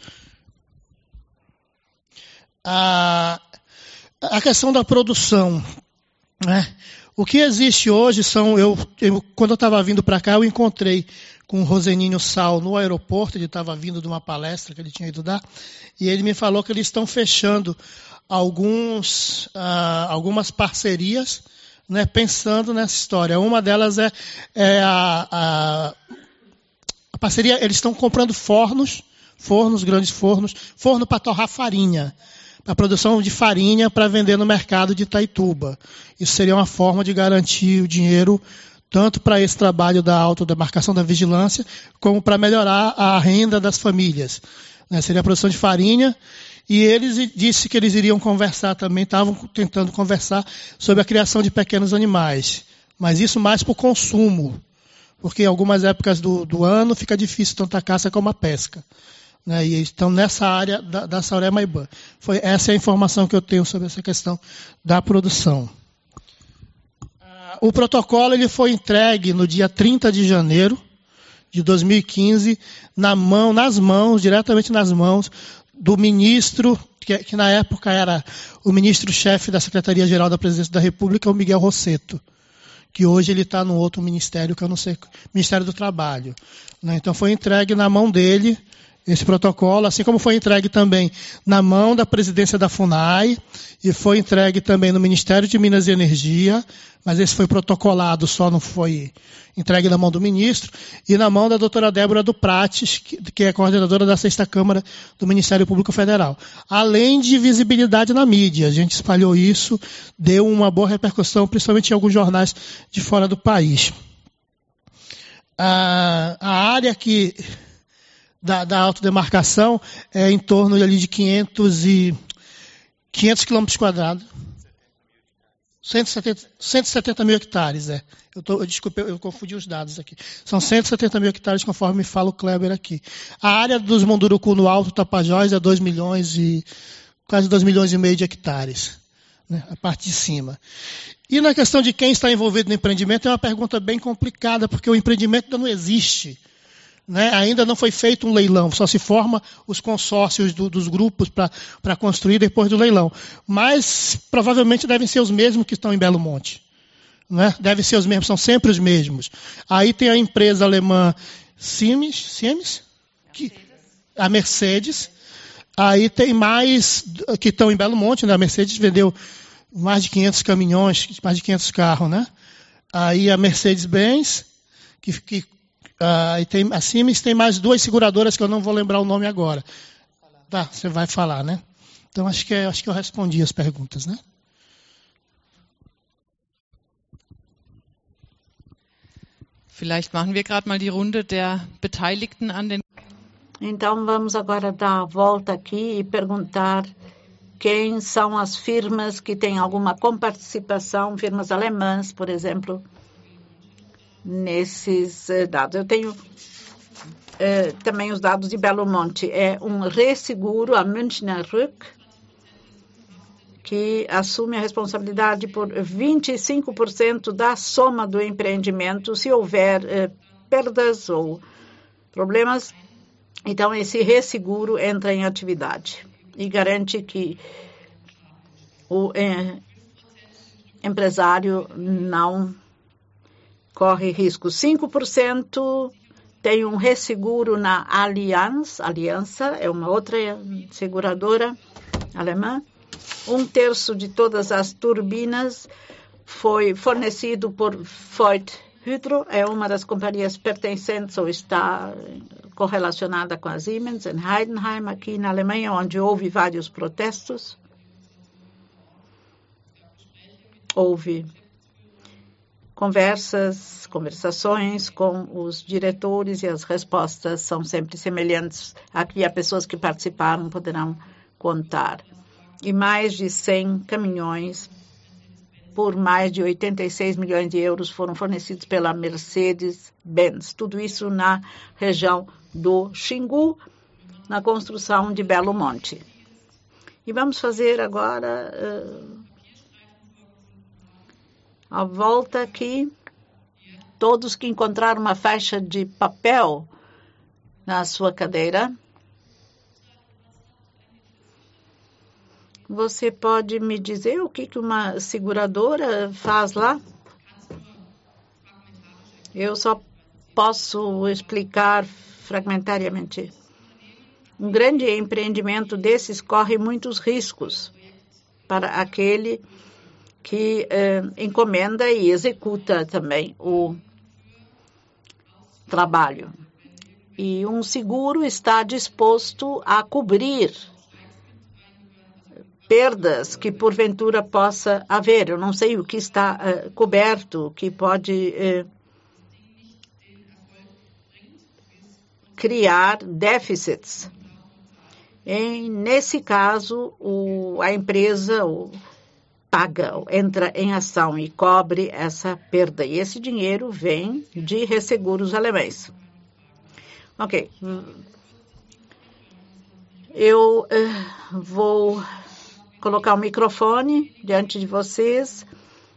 A questão da produção, né? O que existe hoje são, quando eu estava vindo para cá, eu encontrei com o Roseninho Sal no aeroporto. Ele estava vindo de uma palestra que ele tinha ido dar, e ele me falou que eles estão fechando algumas parcerias, né, pensando nessa história. Uma delas é a parceria. Eles estão comprando grandes forno para torrar farinha, a produção de farinha para vender no mercado de Itaituba. Isso seria uma forma de garantir o dinheiro tanto para esse trabalho da autodemarcação da vigilância, como para melhorar a renda das famílias. Né? Seria a produção de farinha. E eles disse que eles iriam conversar também, estavam tentando conversar sobre a criação de pequenos animais. Mas isso mais para o consumo, porque em algumas épocas do ano fica difícil tanto a caça como a pesca. Né? E estão nessa área da Sauré-Maibã. Essa é a informação que eu tenho sobre essa questão da produção. O protocolo ele foi entregue no dia 30 de janeiro de 2015, diretamente nas mãos do ministro, que na época era o ministro-chefe da Secretaria-Geral da Presidência da República, o Miguel Rosseto, que hoje ele está no outro ministério, que eu não sei, Ministério do Trabalho. Né? Então foi entregue na mão dele esse protocolo, assim como foi entregue também na mão da presidência da FUNAI, e foi entregue também no Ministério de Minas e Energia, mas esse foi protocolado, só não foi entregue na mão do ministro, e na mão da doutora Débora do Prates, que é coordenadora da 6ª Câmara do Ministério Público Federal. Além de visibilidade na mídia, a gente espalhou isso, deu uma boa repercussão, principalmente em alguns jornais de fora do país. A área da autodemarcação é em torno ali de 500 quilômetros quadrados. 170 mil hectares, Desculpe, eu confundi os dados aqui. São 170 mil hectares, conforme me fala o Kleber aqui. A área dos Munduruku no Alto Tapajós é quase 2 milhões e meio de hectares, né, a parte de cima. E na questão de quem está envolvido no empreendimento, é uma pergunta bem complicada, porque o empreendimento ainda não existe. Né? Ainda não foi feito um leilão, só se forma os consórcios dos grupos para construir depois do leilão. Mas provavelmente devem ser os mesmos que estão em Belo Monte. Né? Devem ser os mesmos, são sempre os mesmos. Aí tem a empresa alemã Siemens, a Mercedes. Aí tem mais que estão em Belo Monte, né? A Mercedes vendeu mais de 500 caminhões, mais de 500 carros. Né? Aí a Mercedes-Benz, e a Siemens tem mais 2 seguradoras que eu não vou lembrar o nome agora. Tá, você vai falar, né? Então acho que eu respondi as perguntas, né? Vielleicht machen wir gerade mal die Runde der Beteiligten an den. Então vamos agora dar a volta aqui e perguntar quem são as firmas que têm alguma comparticipação, firmas alemãs, por exemplo, nesses dados. Eu tenho também os dados de Belo Monte. É um resseguro, a Münchner Rück, que assume a responsabilidade por 25% da soma do empreendimento, se houver perdas ou problemas. Então, esse resseguro entra em atividade e garante que o empresário não corre risco. 5% tem um resseguro na Aliança, é uma outra seguradora alemã. 1/3 de todas as turbinas foi fornecido por Voith Hydro, é uma das companhias pertencentes ou está correlacionada com a Siemens, em Heidenheim, aqui na Alemanha, onde houve vários protestos. Houve conversações com os diretores e as respostas são sempre semelhantes. Aqui, as pessoas que participaram poderão contar. E mais de 100 caminhões por mais de 86 milhões de euros foram fornecidos pela Mercedes-Benz. Tudo isso na região do Xingu, na construção de Belo Monte. E vamos fazer agora a volta aqui. Todos que encontraram uma faixa de papel na sua cadeira, você pode me dizer o que uma seguradora faz lá? Eu só posso explicar fragmentariamente. Um grande empreendimento desses corre muitos riscos para aquele que encomenda e executa também o trabalho. E um seguro está disposto a cobrir perdas que porventura possa haver. Eu não sei o que está coberto, que pode criar déficits. E, nesse caso, a empresa paga, entra em ação e cobre essa perda. E esse dinheiro vem de resseguros alemães. Ok. Eu vou colocar o microfone diante de vocês.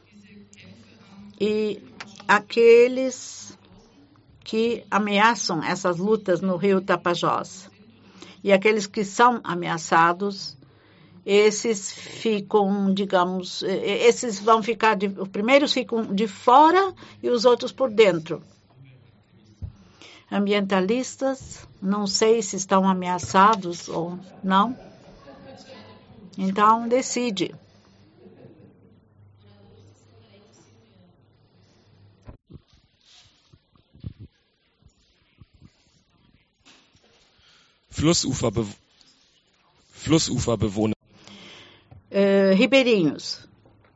E aqueles que ameaçam essas lutas no Rio Tapajós e aqueles que são ameaçados, esses ficam, digamos, esses vão ficar, os primeiros ficam de fora e os outros por dentro. Ambientalistas, não sei se estão ameaçados ou não. Então, decide. Flussuferbewohner. Ribeirinhos.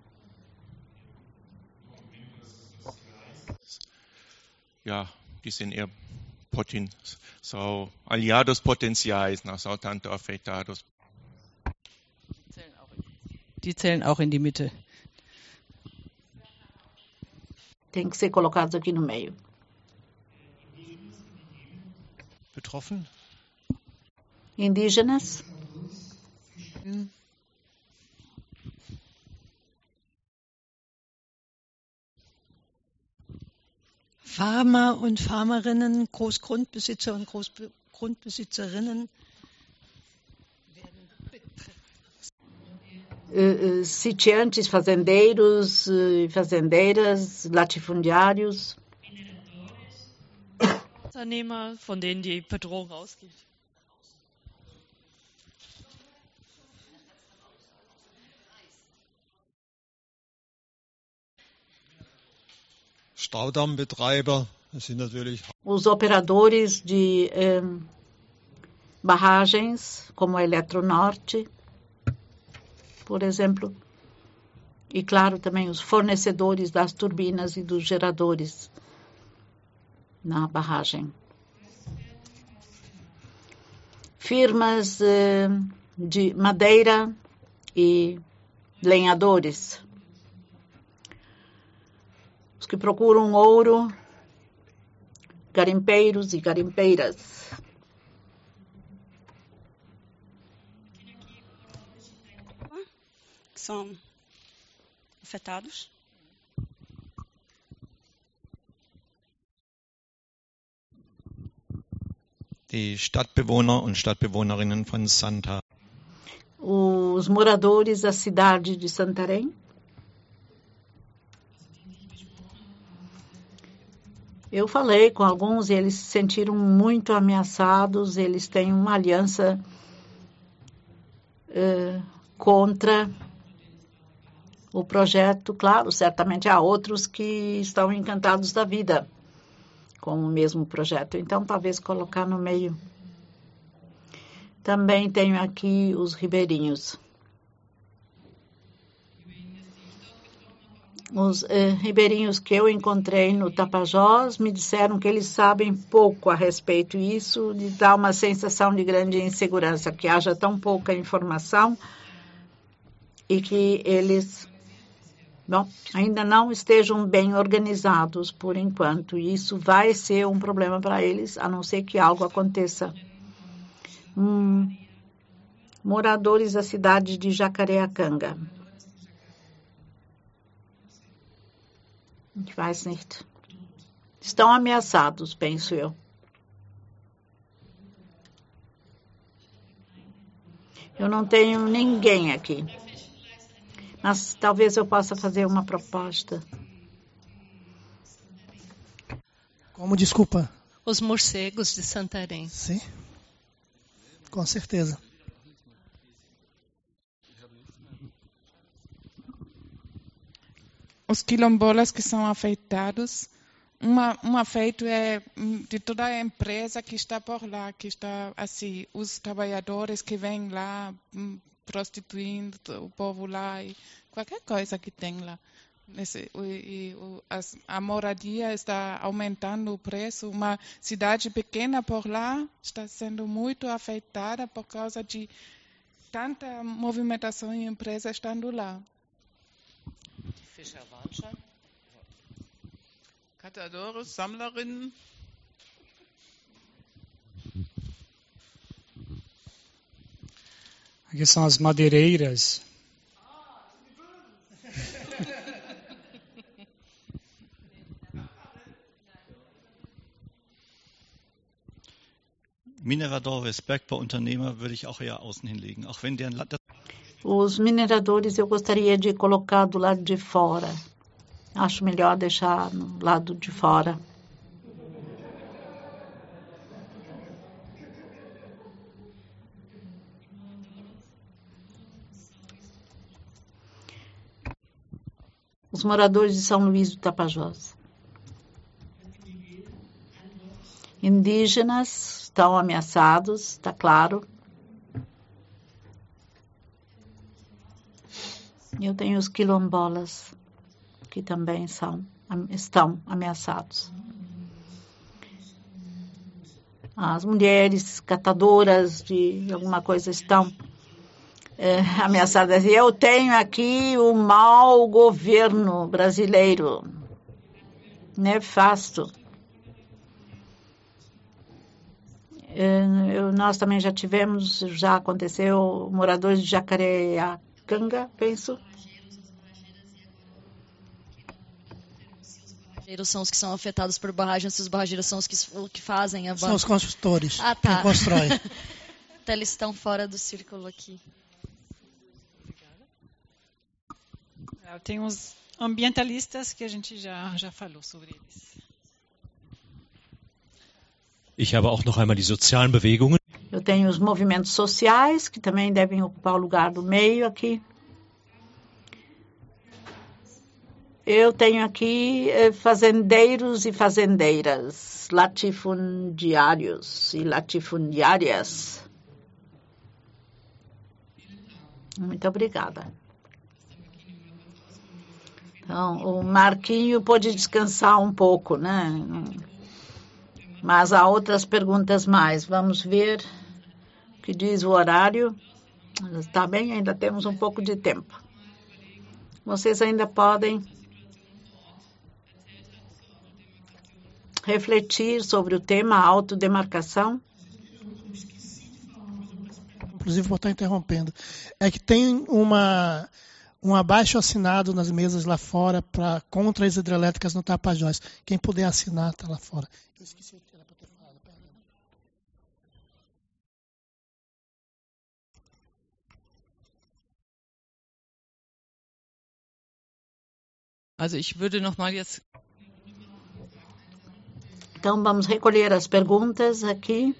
Ja, die sind eher aliados potenciais, não são tanto afetados. Die zählen auch in die Mitte. Tem que ser colocados aqui no meio. Betroffen? Indígenas. Farmer und Farmerinnen, Großgrundbesitzer und Großgrundbesitzerinnen sitiantes, fazendeiros e fazendeiras, latifundiários. Unternehmer, von denen die Bedrohung ausgeht. Staudammbetreiber, das sind natürlich... Os operadores de barragens, como a Eletronorte, por exemplo, e, claro, também os fornecedores das turbinas e dos geradores na barragem. Firmas de madeira e lenhadores. Os que procuram ouro, garimpeiros e garimpeiras. Que são afetados. Die Stadtbewohner und Stadtbewohnerinnen von Santa. Os moradores da cidade de Santarém. Eu falei com alguns e eles se sentiram muito ameaçados. Eles têm uma aliança contra o projeto. Claro, certamente há outros que estão encantados da vida com o mesmo projeto. Então, talvez colocar no meio. Também tenho aqui os ribeirinhos. Os ribeirinhos que eu encontrei no Tapajós me disseram que eles sabem pouco a respeito disso, e dá uma sensação de grande insegurança, que haja tão pouca informação e que eles ainda não estejam bem organizados por enquanto. E isso vai ser um problema para eles, a não ser que algo aconteça. Moradores da cidade de Jacareacanga. Ich weiß nicht. Estão ameaçados, penso eu. Eu não tenho ninguém aqui. Mas talvez eu possa fazer uma proposta. Como, desculpa? Os morcegos de Santarém. Sim, com certeza. Os quilombolas que são afetados, um afeto é de toda a empresa que está por lá, que está assim, os trabalhadores que vêm lá prostituindo o povo lá e qualquer coisa que tem lá. A moradia está aumentando o preço. Uma cidade pequena por lá está sendo muito afetada por causa de tanta movimentação e empresa estando lá. Fischerwirtschaft, Catadores, Sammlerinnen, aqui são as madeireiras. Mineradores, Bergbauunternehmer würde ich auch eher außen hinlegen, auch wenn deren Land. Os mineradores eu gostaria de colocar do lado de fora. Acho melhor deixar no lado de fora. Os moradores de São Luís do Tapajós. Indígenas estão ameaçados, está claro. Eu tenho os quilombolas, que também estão ameaçados. As mulheres catadoras de alguma coisa estão ameaçadas. E eu tenho aqui o mau governo brasileiro, nefasto. Nós também já aconteceu, moradores de Jacareacanga, penso. São os que são afetados por barragens, os barrageiros são os que fazem a barragem. São os construtores, tá. Quem constrói. Então eles estão fora do círculo aqui. Tem os ambientalistas que a gente já falou sobre eles. Ich habe auch noch einmal die sozialen Bewegungen. Eu tenho os movimentos sociais, que também devem ocupar o lugar do meio aqui. Eu tenho aqui fazendeiros e fazendeiras, latifundiários e latifundiárias. Muito obrigada. Então, o Marquinho pôde descansar um pouco, né? Mas há outras perguntas mais. Vamos ver o que diz o horário. Está bem, ainda temos um pouco de tempo. Vocês ainda podem refletir sobre o tema autodemarcação. Inclusive, vou estar interrompendo. É que tem um abaixo assinado nas mesas lá fora contra as hidrelétricas no Tapajós. Quem puder assinar está lá fora. Eu esqueci o que era para ter falado. Also ich würde noch mal jetzt. Então, vamos recolher as perguntas aqui.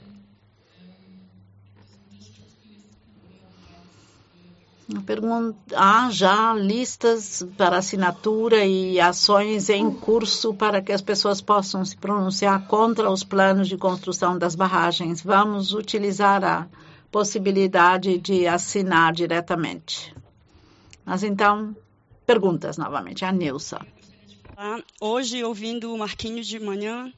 Há já listas para assinatura e ações em curso para que as pessoas possam se pronunciar contra os planos de construção das barragens. Vamos utilizar a possibilidade de assinar diretamente. Mas então, perguntas novamente. A Nilsa. Hoje, ouvindo o Marquinhos de manhã,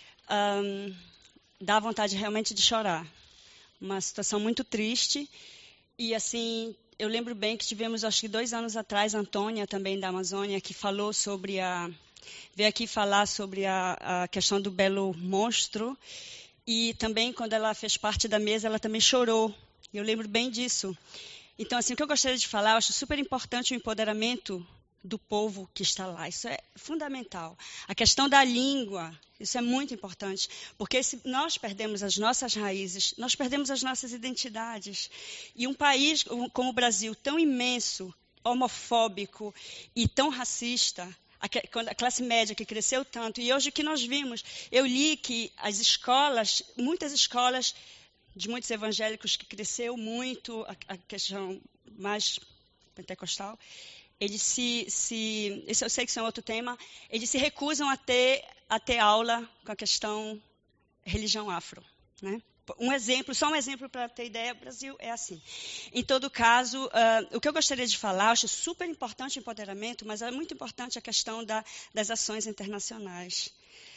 dá vontade realmente de chorar. Uma situação muito triste. E assim, eu lembro bem que tivemos, acho que 2 anos atrás, a Antônia, também da Amazônia, que falou sobre veio aqui falar sobre a questão do belo monstro. E também, quando ela fez parte da mesa, ela também chorou Eu lembro bem disso. Então, assim, o que eu gostaria de falar, eu acho super importante o empoderamento do povo que está lá. Isso é fundamental. A questão da língua, isso é muito importante, porque se nós perdemos as nossas raízes, nós perdemos as nossas identidades. E um país como o Brasil, tão imenso, homofóbico e tão racista, a classe média que cresceu tanto, e hoje o que nós vimos, eu li que as escolas, muitas escolas de muitos evangélicos que cresceu muito, a questão mais pentecostal, eles isso eu sei que isso é outro tema, eles se recusam a ter aula com a questão religião afro, né? Só um exemplo para ter ideia, o Brasil é assim. Em todo caso, o que eu gostaria de falar, eu acho super importante o empoderamento, mas é muito importante a questão das ações internacionais.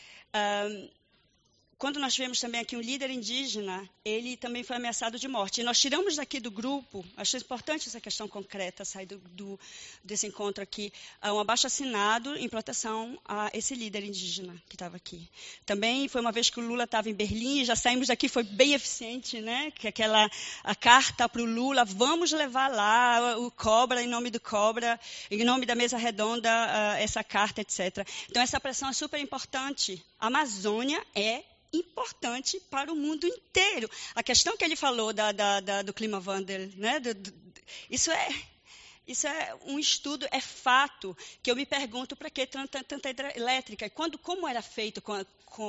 Quando nós tivemos também aqui um líder indígena, ele também foi ameaçado de morte. E nós tiramos daqui do grupo, acho importante essa questão concreta, sair desse encontro aqui, um abaixo-assinado em proteção a esse líder indígena que estava aqui. Também foi uma vez que o Lula estava em Berlim, já saímos daqui, foi bem eficiente, né? Que a carta para o Lula, vamos levar lá o Cobra, em nome do Cobra, em nome da mesa redonda, essa carta, etc. Então, essa pressão é super importante. A Amazônia é importante para o mundo inteiro. A questão que ele falou do clima Wandel, né? Isso é um estudo, é fato, que eu me pergunto para que tanta hidrelétrica. Como era feito com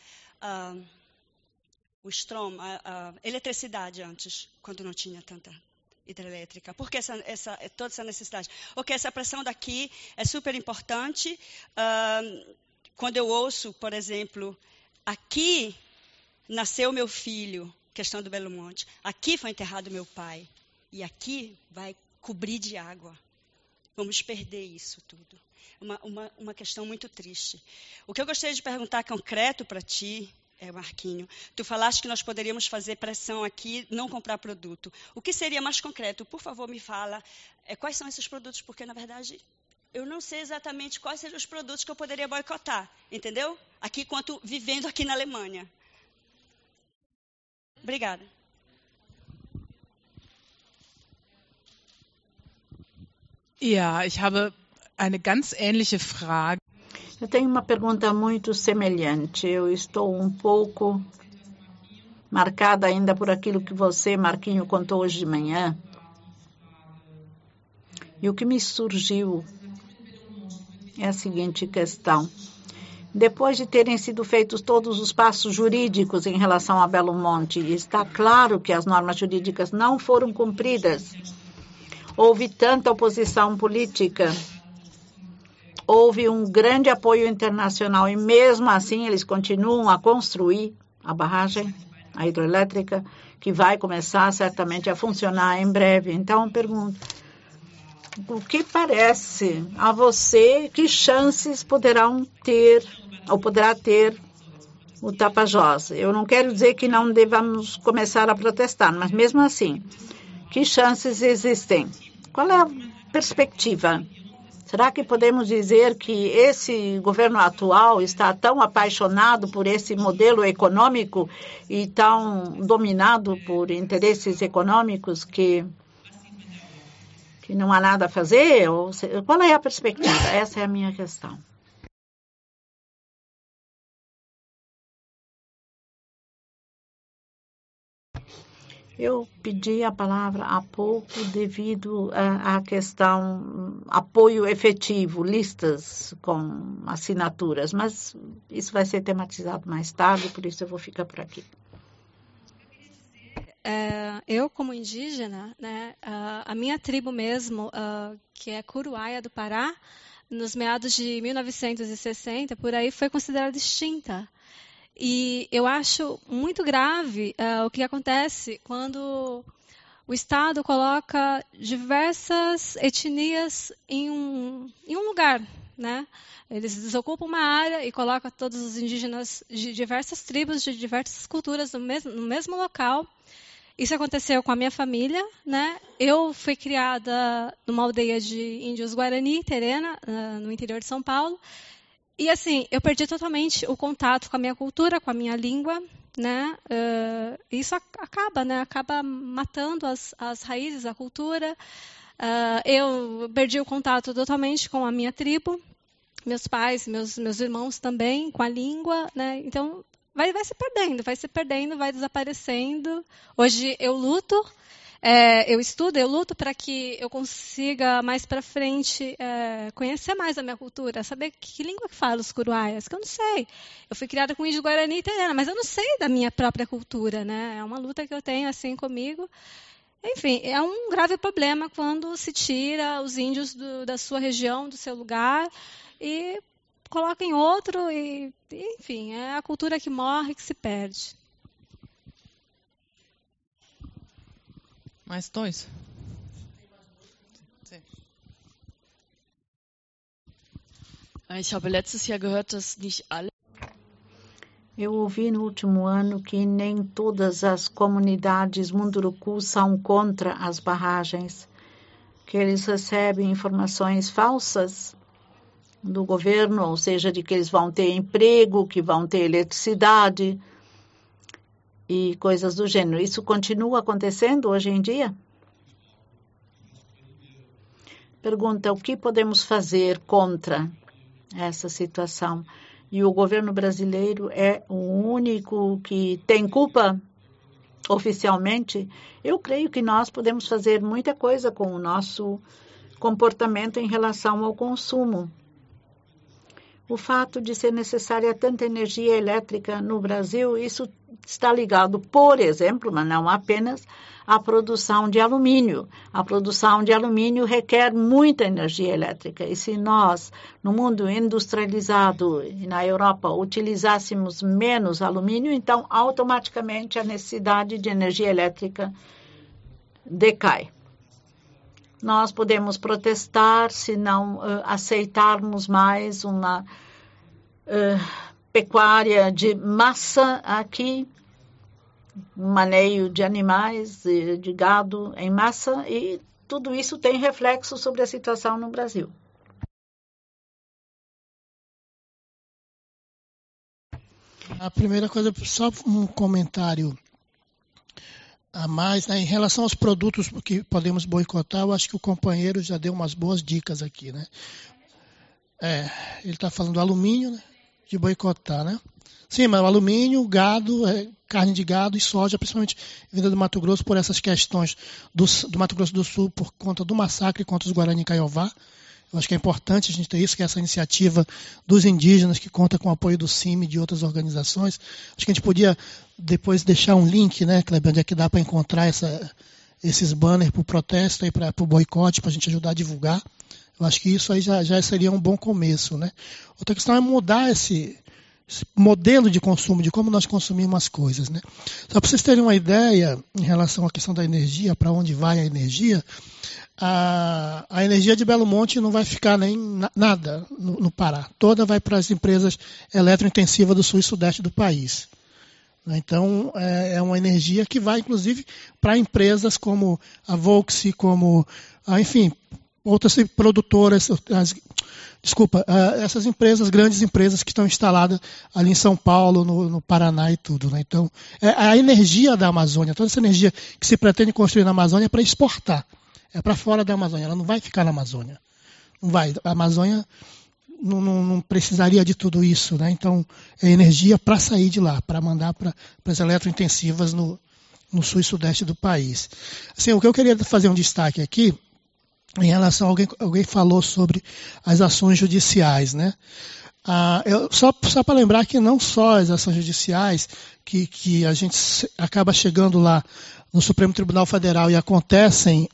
o Strom, a eletricidade antes, quando não tinha tanta hidrelétrica? Por que toda essa necessidade? Porque essa pressão daqui é super importante. Quando eu ouço, por exemplo, aqui nasceu meu filho, questão do Belo Monte. Aqui foi enterrado meu pai. E aqui vai cobrir de água. Vamos perder isso tudo. Uma questão muito triste. O que eu gostaria de perguntar concreto para ti, Marquinho, tu falaste que nós poderíamos fazer pressão aqui, não comprar produto. O que seria mais concreto? Por favor, me fala quais são esses produtos, porque, na verdade, eu não sei exatamente quais seriam os produtos que eu poderia boicotar, entendeu? Aqui, vivendo aqui na Alemanha. Obrigada. Ja, ich habe eine ganz ähnliche Frage. Eu tenho uma pergunta muito semelhante. Eu estou um pouco marcada ainda por aquilo que você, Marquinho, contou hoje de manhã. E o que me surgiu é a seguinte questão. Depois de terem sido feitos todos os passos jurídicos em relação a Belo Monte, está claro que as normas jurídicas não foram cumpridas. Houve tanta oposição política, houve um grande apoio internacional e mesmo assim eles continuam a construir a barragem, a hidrelétrica, que vai começar certamente a funcionar em breve. Então, eu pergunto, o que parece a você, que chances poderá ter o Tapajós? Eu não quero dizer que não devamos começar a protestar, mas mesmo assim, que chances existem? Qual é a perspectiva? Será que podemos dizer que esse governo atual está tão apaixonado por esse modelo econômico e tão dominado por interesses econômicos que não há nada a fazer? Qual é a perspectiva? Essa é a minha questão. Eu pedi a palavra há pouco devido à questão apoio efetivo, listas com assinaturas, mas isso vai ser tematizado mais tarde, por isso eu vou ficar por aqui. Eu, como indígena, né, a minha tribo mesmo, que é Curuaia do Pará, nos meados de 1960, por aí, foi considerada extinta. E eu acho muito grave o que acontece quando o Estado coloca diversas etnias em um lugar, né? Eles desocupam uma área e colocam todos os indígenas de diversas tribos, de diversas culturas no mesmo local. Isso aconteceu com a minha família, né? Eu fui criada numa aldeia de índios Guarani, Terena, no interior de São Paulo. E assim, eu perdi totalmente o contato com a minha cultura, com a minha língua, né? Isso acaba, né? Acaba matando as raízes da cultura. Eu perdi o contato totalmente com a minha tribo, meus pais, meus irmãos também, com a língua, né? Então, vai se perdendo, vai desaparecendo. Hoje eu luto. Eu estudo, eu luto para que eu consiga mais para frente conhecer mais a minha cultura, saber que língua que fala os curuaias, que eu não sei. Eu fui criada com índio guarani italiana, mas eu não sei da minha própria cultura, né? É uma luta que eu tenho assim comigo. Enfim, é um grave problema quando se tira os índios da sua região, do seu lugar e coloca em outro enfim, é a cultura que morre, que se perde. Mais dois. Ich habe letztes Jahr gehört, dass nicht alle. Eu ouvi no último ano que nem todas as comunidades Munduruku são contra as barragens, que eles recebem informações falsas do governo, ou seja, de que eles vão ter emprego, que vão ter eletricidade e coisas do gênero. Isso continua acontecendo hoje em dia? Pergunta, o que podemos fazer contra essa situação? E o governo brasileiro é o único que tem culpa oficialmente? Eu creio que nós podemos fazer muita coisa com o nosso comportamento em relação ao consumo. O fato de ser necessária tanta energia elétrica no Brasil, isso está ligado, por exemplo, mas não apenas, à produção de alumínio. A produção de alumínio requer muita energia elétrica. E se nós, no mundo industrializado e na Europa, utilizássemos menos alumínio, então automaticamente a necessidade de energia elétrica decai. Nós podemos protestar se não aceitarmos mais uma pecuária de massa aqui, maneio de animais, de gado em massa, e tudo isso tem reflexo sobre a situação no Brasil. A primeira coisa, só um comentário a mais, né? Em relação aos produtos que podemos boicotar, eu acho que o companheiro já deu umas boas dicas aqui, né? Ele está falando do alumínio, né? De boicotar, né? Sim, mas o alumínio, gado, carne de gado e soja, principalmente vinda do Mato Grosso, por essas questões do Mato Grosso do Sul, por conta do massacre contra os Guarani Kaiowá. Eu acho que é importante a gente ter isso, que é essa iniciativa dos indígenas, que conta com o apoio do CIMI e de outras organizações. Acho que a gente podia depois deixar um link, né, Kleber, onde é que dá para encontrar esses banners para o protesto e para o boicote, para a gente ajudar a divulgar. Eu acho que isso aí já seria um bom começo, né? Outra questão é mudar esse modelo de consumo, de como nós consumimos as coisas, né? Só para vocês terem uma ideia em relação à questão da energia, para onde vai a energia, a energia de Belo Monte não vai ficar nem nada no Pará. Toda vai para as empresas eletrointensivas do sul e sudeste do país. Então, é uma energia que vai, inclusive, para empresas como a Volks, como, enfim, outras produtoras, essas empresas, grandes empresas que estão instaladas ali em São Paulo, no Paraná e tudo, né? Então, a energia da Amazônia, toda essa energia que se pretende construir na Amazônia é para exportar, é para fora da Amazônia, ela não vai ficar na Amazônia. Não vai, a Amazônia não precisaria de tudo isso, né? Então, é energia para sair de lá, para mandar para as eletrointensivas no sul e sudeste do país. Assim, o que eu queria fazer um destaque aqui, em relação a alguém falou sobre as ações judiciais, né? Só para lembrar que não só as ações judiciais, que a gente acaba chegando lá no Supremo Tribunal Federal e acontecem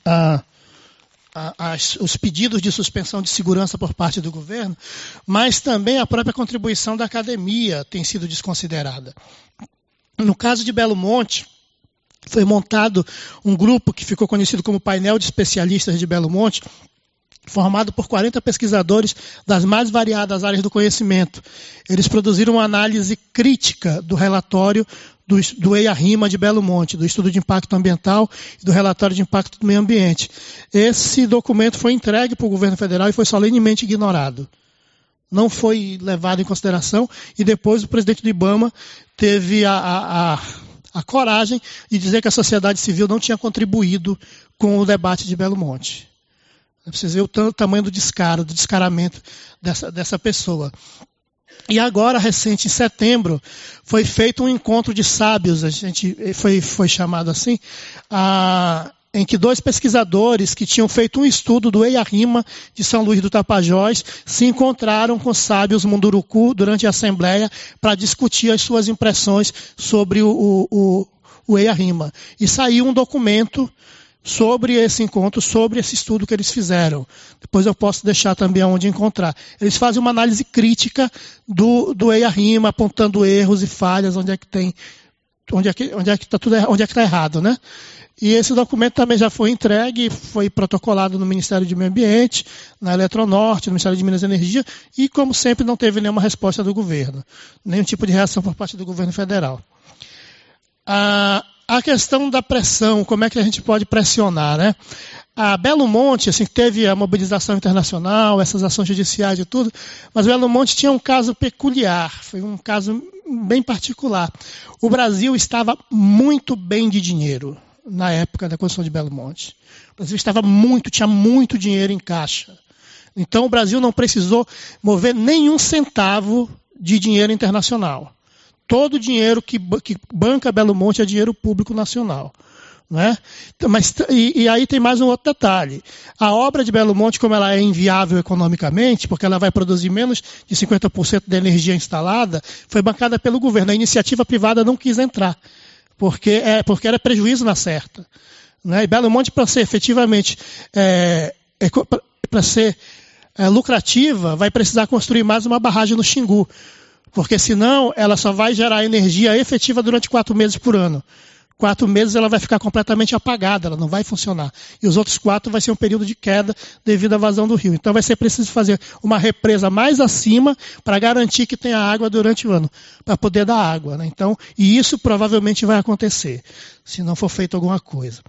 os pedidos de suspensão de segurança por parte do governo, mas também a própria contribuição da academia tem sido desconsiderada. No caso de Belo Monte, foi montado um grupo que ficou conhecido como Painel de Especialistas de Belo Monte, formado por 40 pesquisadores das mais variadas áreas do conhecimento. Eles produziram uma análise crítica do relatório do EIA-RIMA de Belo Monte, do Estudo de Impacto Ambiental e do Relatório de Impacto do Meio Ambiente. Esse documento foi entregue para o governo federal e foi solenemente ignorado. não foi levado em consideração, e depois o presidente do IBAMA teve a coragem de dizer que a sociedade civil não tinha contribuído com o debate de Belo Monte. É preciso ver o tamanho do descaramento dessa pessoa. E agora, recente, em setembro, foi feito um encontro de sábios, foi chamado assim, em que 2 pesquisadores que tinham feito um estudo do EIA-RIMA de São Luís do Tapajós se encontraram com sábios Munduruku durante a Assembleia para discutir as suas impressões sobre o EIA-RIMA. E saiu um documento sobre esse encontro, sobre esse estudo que eles fizeram. Depois eu posso deixar também onde encontrar. Eles fazem uma análise crítica do EIA-RIMA, apontando erros e falhas, onde é que está errado, né? E esse documento também já foi entregue, foi protocolado no Ministério do Meio Ambiente, na Eletronorte, no Ministério de Minas e Energia, e, como sempre, não teve nenhuma resposta do governo, nenhum tipo de reação por parte do governo federal. A questão da pressão, como é que a gente pode pressionar, né? A Belo Monte, assim, teve a mobilização internacional, essas ações judiciais e tudo, mas Belo Monte tinha um caso peculiar, foi um caso bem particular. O Brasil estava muito bem de dinheiro na época da construção de Belo Monte. O Brasil tinha muito dinheiro em caixa. Então o Brasil não precisou mover nenhum centavo de dinheiro internacional. Todo o dinheiro que banca Belo Monte é dinheiro público nacional. Né? E aí tem mais um outro detalhe. A obra de Belo Monte, como ela é inviável economicamente, porque ela vai produzir menos de 50% da energia instalada, foi bancada pelo governo. A iniciativa privada não quis entrar, porque era prejuízo na certa. Né? E Belo Monte, para ser efetivamente lucrativa, vai precisar construir mais uma barragem no Xingu, porque senão ela só vai gerar energia efetiva durante 4 meses por ano. 4 meses ela vai ficar completamente apagada, ela não vai funcionar. E os outros 4 vai ser um período de queda devido à vazão do rio. Então vai ser preciso fazer uma represa mais acima para garantir que tenha água durante o ano, para poder dar água. Né? Então, e isso provavelmente vai acontecer, se não for feito alguma coisa.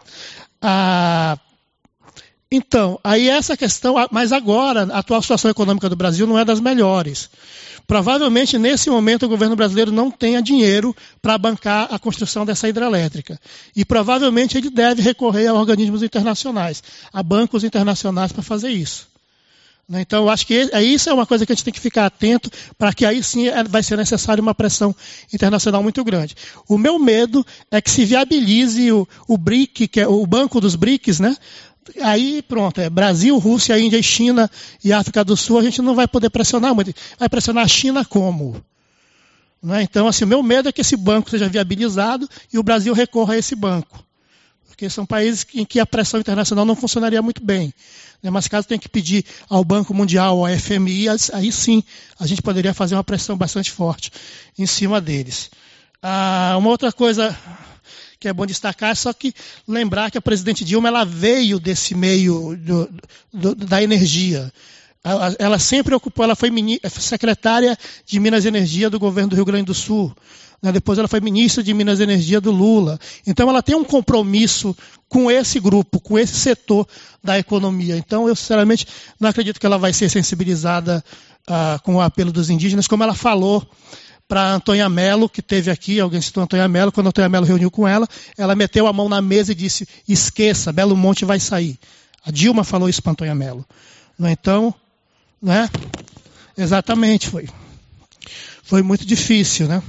Então, aí essa questão, mas agora a atual situação econômica do Brasil não é das melhores. Provavelmente, nesse momento, o governo brasileiro não tenha dinheiro para bancar a construção dessa hidrelétrica. E provavelmente ele deve recorrer a organismos internacionais, a bancos internacionais para fazer isso. Então, eu acho que isso é uma coisa que a gente tem que ficar atento, para que aí sim vai ser necessária uma pressão internacional muito grande. O meu medo é que se viabilize o BRIC, que é o Banco dos BRICS, né? Aí pronto, Brasil, Rússia, Índia, China e África do Sul, a gente não vai poder pressionar muito. Vai pressionar a China como? Né? Então, assim, o meu medo é que esse banco seja viabilizado e o Brasil recorra a esse banco. Porque são países em que a pressão internacional não funcionaria muito bem. Mas caso tenha que pedir ao Banco Mundial, ao FMI, aí sim a gente poderia fazer uma pressão bastante forte em cima deles. Uma outra coisa que é bom destacar, é só que lembrar que a presidente Dilma ela veio desse meio da energia. Ela sempre ocupou, ela foi secretária de Minas e Energia do governo do Rio Grande do Sul. Depois ela foi ministra de Minas e Energia do Lula. Então ela tem um compromisso com esse grupo, com esse setor da economia. Então eu, sinceramente, não acredito que ela vai ser sensibilizada com o apelo dos indígenas, como ela falou para Antônia Mello, que teve aqui, alguém citou Antônia Mello, quando Antônia Mello reuniu com ela meteu a mão na mesa e disse, esqueça, Belo Monte vai sair. A Dilma falou isso para Antônia Mello. Então, né? Exatamente, foi muito difícil, né?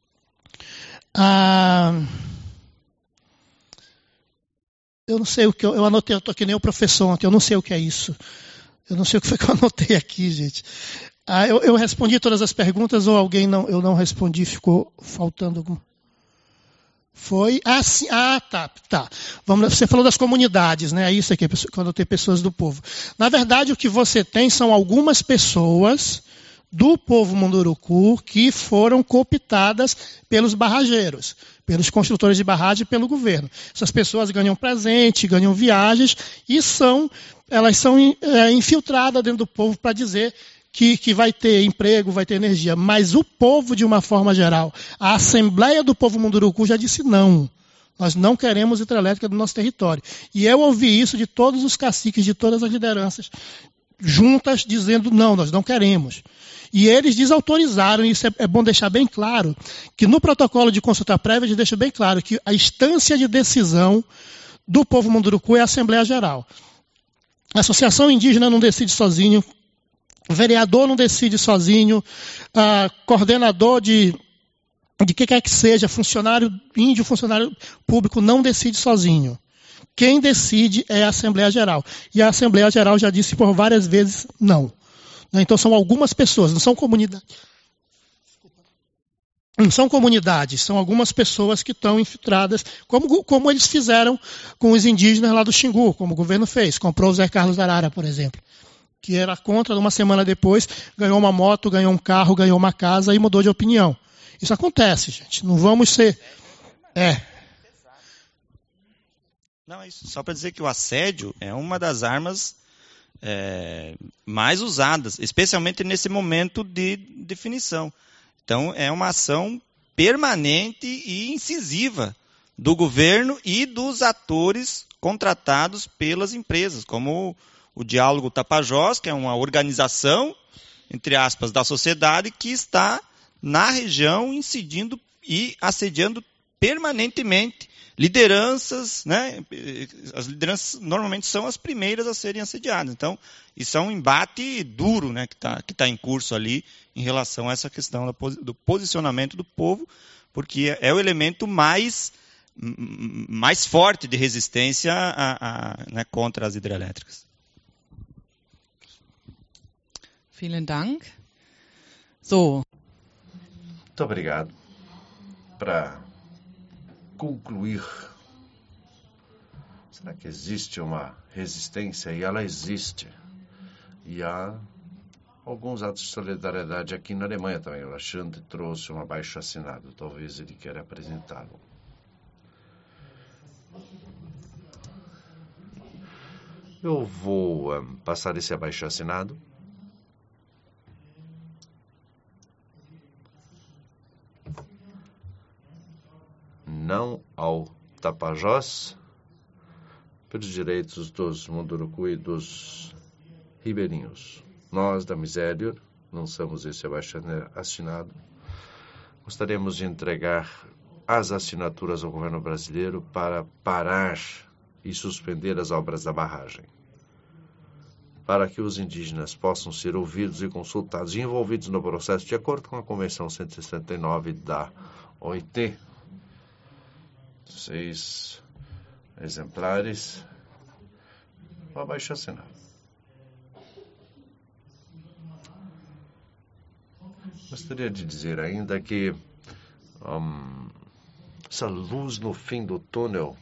Eu não sei o que eu anotei, eu estou que nem o professor ontem, eu não sei o que é isso. Eu não sei o que foi que eu anotei aqui, gente. Eu respondi todas as perguntas ou eu não respondi, ficou faltando alguma? Foi? Sim. Tá. Você falou das comunidades, né? É isso aqui, quando tem pessoas do povo. Na verdade, o que você tem são algumas pessoas do povo Munduruku que foram cooptadas pelos barrageiros, pelos construtores de barragem e pelo governo. Essas pessoas ganham presente, ganham viagens e elas são infiltradas dentro do povo para dizer que vai ter emprego, vai ter energia. Mas o povo, de uma forma geral, a Assembleia do Povo Munduruku já disse não. Nós não queremos hidrelétrica do nosso território. E eu ouvi isso de todos os caciques, de todas as lideranças juntas, dizendo não, nós não queremos. E eles desautorizaram, e isso é bom deixar bem claro, que no protocolo de consulta prévia eles deixam bem claro que a instância de decisão do povo Munduruku é a Assembleia Geral. A Associação Indígena não decide sozinho, o vereador não decide sozinho, coordenador de que quer que seja, funcionário índio, funcionário público, não decide sozinho. Quem decide é a Assembleia Geral. E a Assembleia Geral já disse por várias vezes não. Então são algumas pessoas, não são comunidades. Não são comunidades, são algumas pessoas que estão infiltradas, como eles fizeram com os indígenas lá do Xingu, como o governo fez. Comprou o Zé Carlos Arara, por exemplo, que era contra, uma semana depois, ganhou uma moto, ganhou um carro, ganhou uma casa e mudou de opinião. Isso acontece, gente. Não vamos ser... Não, é isso. Só para dizer que o assédio é uma das armas mais usadas, especialmente nesse momento de definição. Então, é uma ação permanente e incisiva do governo e dos atores contratados pelas empresas, como o Diálogo Tapajós, que é uma organização, entre aspas, da sociedade, que está na região incidindo e assediando permanentemente lideranças, né? As lideranças normalmente são as primeiras a serem assediadas. Então, isso é um embate duro, né, que tá em curso ali em relação a essa questão do posicionamento do povo, porque é o elemento mais forte de resistência né, contra as hidrelétricas. Vielen Dank. So. Muito obrigado. Para concluir, será que existe uma resistência? E ela existe. E há alguns atos de solidariedade aqui na Alemanha também. O Alexandre trouxe um abaixo-assinado. Talvez ele queira apresentá-lo. Eu vou passar esse abaixo-assinado. Não ao Tapajós, pelos direitos dos Munduruku e dos ribeirinhos. Nós, da Miséria, lançamos esse abaixo-assinado. Gostaríamos de entregar as assinaturas ao governo brasileiro para parar e suspender as obras da barragem, para que os indígenas possam ser ouvidos e consultados e envolvidos no processo de acordo com a Convenção 169 da OIT. 6 exemplares. O abaixo-assinado. Gostaria de dizer ainda que essa luz no fim do túnel,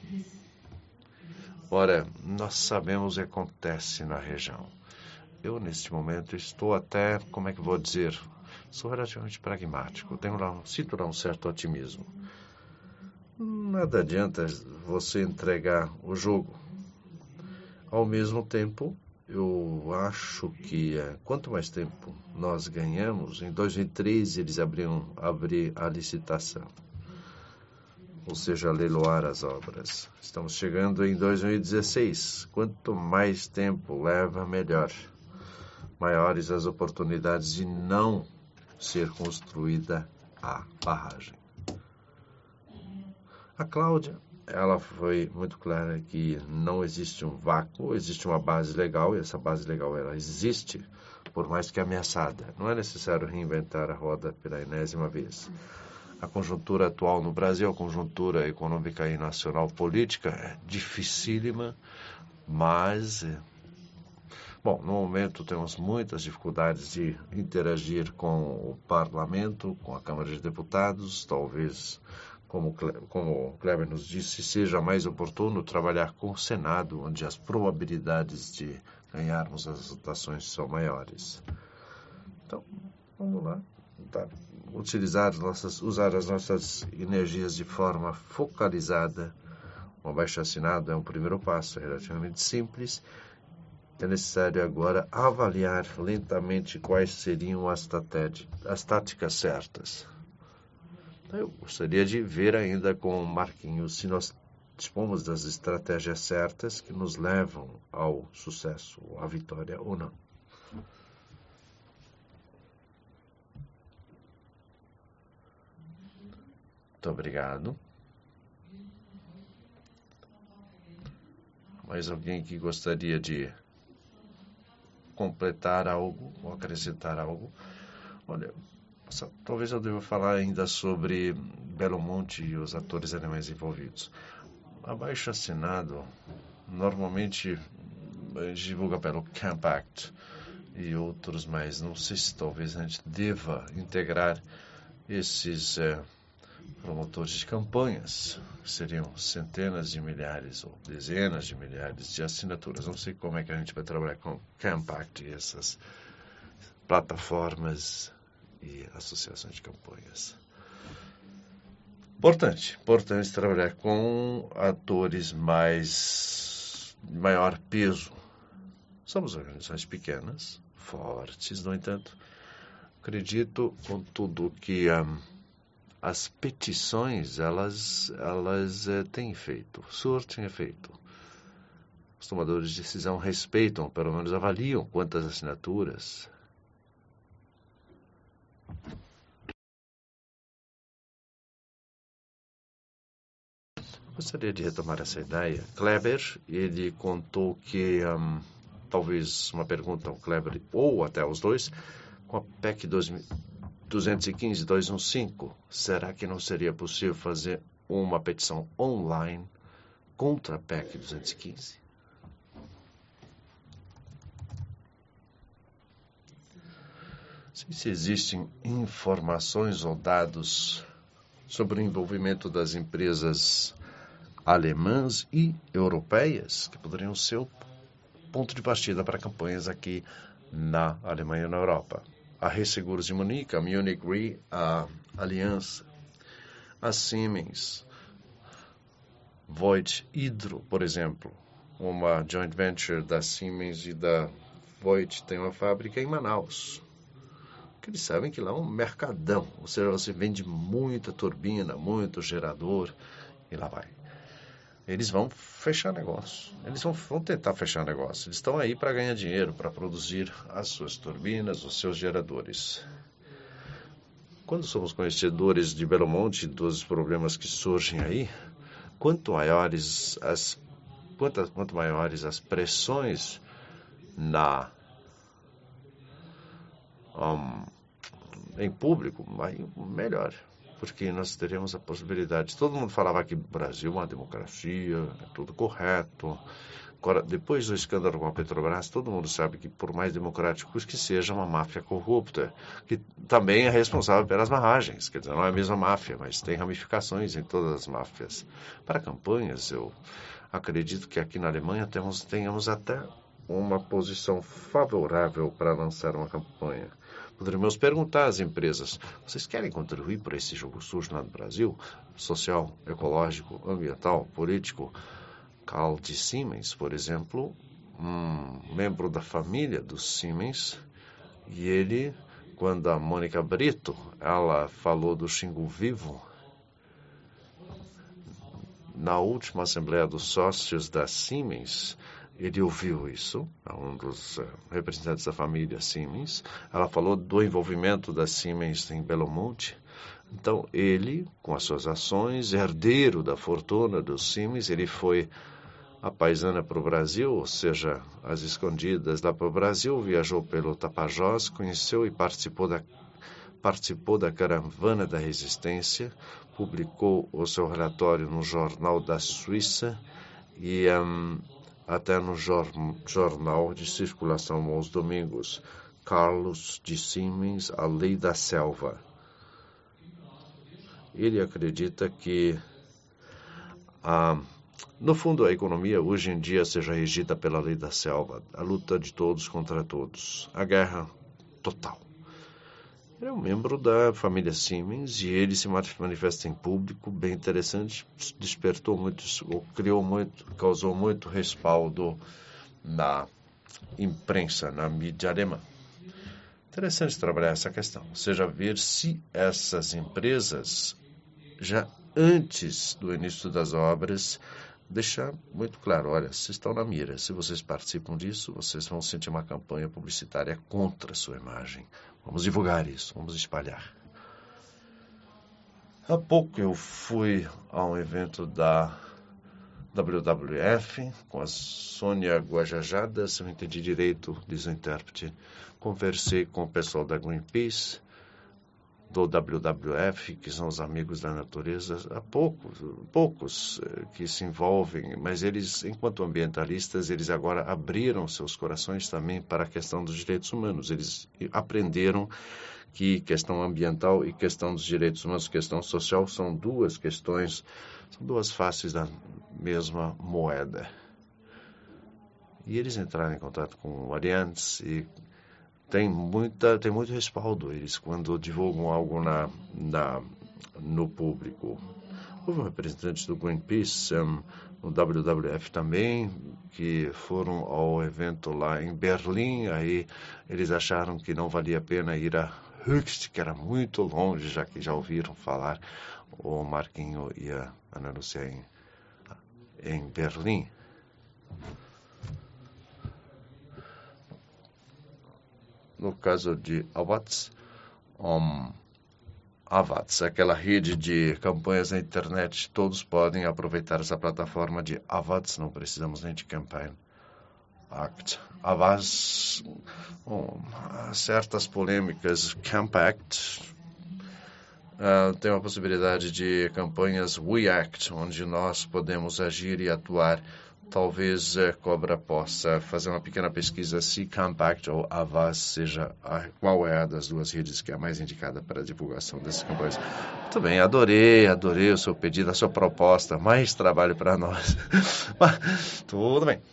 ora, nós sabemos o que acontece na região. Eu, neste momento, estou até, como é que vou dizer, sou relativamente pragmático, sinto lá um certo otimismo. Nada adianta você entregar o jogo. Ao mesmo tempo, eu acho que quanto mais tempo nós ganhamos, em 2013 eles abrir a licitação, ou seja, leiloar as obras. Estamos chegando em 2016. Quanto mais tempo leva, melhor. Maiores as oportunidades de não ser construída a barragem. A Cláudia, ela foi muito clara que não existe um vácuo, existe uma base legal, e essa base legal ela existe, por mais que ameaçada. Não é necessário reinventar a roda pela enésima vez. A conjuntura atual no Brasil, a conjuntura econômica e nacional política é dificílima, mas, bom, no momento temos muitas dificuldades de interagir com o parlamento, com a Câmara de Deputados, talvez, como o Kleber nos disse, seja mais oportuno trabalhar com o Senado, onde as probabilidades de ganharmos as votações são maiores. Então, vamos lá, usar as nossas energias de forma focalizada. Um abaixo-assinado é um primeiro passo, é relativamente simples. É necessário agora avaliar lentamente quais seriam as táticas certas. Eu gostaria de ver ainda com o Marquinhos se nós dispomos das estratégias certas que nos levam ao sucesso, à vitória ou não. Muito obrigado. Mais alguém que gostaria de completar algo ou acrescentar algo? Olha, talvez eu deva falar ainda sobre Belo Monte e os atores alemães envolvidos. Abaixo-assinado normalmente divulga pelo Camp Act e outros mais. Não sei se talvez a gente deva integrar esses promotores de campanhas, que seriam centenas de milhares ou dezenas de milhares de assinaturas. Não sei como é que a gente vai trabalhar com Camp Act e essas plataformas e associações de campanhas. Importante trabalhar com atores maior peso. Somos organizações pequenas, fortes, no entanto, acredito, contudo, que as petições, elas têm efeito, surtem efeito. Os tomadores de decisão respeitam, pelo menos avaliam quantas assinaturas. Gostaria de retomar essa ideia. Kleber, ele contou que, talvez uma pergunta ao Kleber, ou até aos dois, com a PEC 215-215, será que não seria possível fazer uma petição online contra a PEC 215? Se existem informações ou dados sobre o envolvimento das empresas alemãs e europeias, que poderiam ser o ponto de partida para campanhas aqui na Alemanha e na Europa. A Resseguros de Munique, a Munich Re, a Aliança, a Siemens, Voith Hydro, por exemplo, uma joint venture da Siemens e da Voith tem uma fábrica em Manaus. Porque eles sabem que lá é um mercadão, ou seja, você vende muita turbina, muito gerador, e lá vai. Eles vão fechar negócio. Eles vão tentar fechar negócio. Eles estão aí para ganhar dinheiro, para produzir as suas turbinas, os seus geradores. Quando somos conhecedores de Belo Monte, dos problemas que surgem aí, quanto maiores as pressões em público, melhor. Porque nós teríamos a possibilidade. Todo mundo falava que o Brasil é uma democracia, é tudo correto. Agora, depois do escândalo com a Petrobras, todo mundo sabe que, por mais democráticos que seja, uma máfia corrupta, que também é responsável pelas barragens. Quer dizer, não é a mesma máfia, mas tem ramificações em todas as máfias. Para campanhas, eu acredito que aqui na Alemanha tenhamos até uma posição favorável para lançar uma campanha. Poderíamos perguntar às empresas, vocês querem contribuir para esse jogo sujo lá no Brasil? Social, ecológico, ambiental, político? Carl de Siemens, por exemplo, um membro da família dos Siemens, e ele, quando a Mônica Brito, ela falou do Xingu Vivo, na última Assembleia dos Sócios da Siemens, ele ouviu isso, um dos representantes da família Siemens. Ela falou do envolvimento da Siemens em Belo Monte. Então, ele, com as suas ações, herdeiro da fortuna dos Siemens, ele foi a paisana para o Brasil, ou seja, às escondidas lá para o Brasil, viajou pelo Tapajós, conheceu e participou da Caravana da Resistência, publicou o seu relatório no Jornal da Suíça e até no jornal de circulação aos domingos, Carlos de Siemens, A Lei da Selva. Ele acredita que, no fundo, a economia hoje em dia seja regida pela Lei da Selva, a luta de todos contra todos, a guerra total. Ele é um membro da família Siemens e ele se manifesta em público, bem interessante, despertou muito, causou muito respaldo na imprensa, na mídia alemã. Interessante trabalhar essa questão, ou seja, ver se essas empresas, já antes do início das obras, deixar muito claro, olha, vocês estão na mira, se vocês participam disso, vocês vão sentir uma campanha publicitária contra a sua imagem. Vamos divulgar isso, vamos espalhar. Há pouco eu fui a um evento da WWF com a Sônia Guajajada, se eu entendi direito, diz o intérprete. Conversei com o pessoal da Greenpeace, do WWF, que são os amigos da natureza. Há poucos que se envolvem, mas eles, enquanto ambientalistas, eles agora abriram seus corações também para a questão dos direitos humanos. Eles aprenderam que questão ambiental e questão dos direitos humanos, questão social, são duas questões, são duas faces da mesma moeda. E eles entraram em contato com o Allianz e tem muito respaldo eles quando divulgam algo no público. Houve um representante do Greenpeace, no WWF também, que foram ao evento lá em Berlim. Aí eles acharam que não valia a pena ir a Höchst, que era muito longe, já que já ouviram falar. O Marquinho e a Ana Lúcia em Berlim. No caso de Avatz, aquela rede de campanhas na internet, todos podem aproveitar essa plataforma de Avatz, não precisamos nem de Campaign Act. Avatz, certas polêmicas, Camp Act, tem uma possibilidade de campanhas We Act, onde nós podemos agir e atuar. Talvez Cobra possa fazer uma pequena pesquisa se Compact ou Avaz seja qual é a das duas redes que é a mais indicada para a divulgação dessas campanhas. Muito bem, adorei o seu pedido, a sua proposta, mais trabalho para nós. Mas, tudo bem.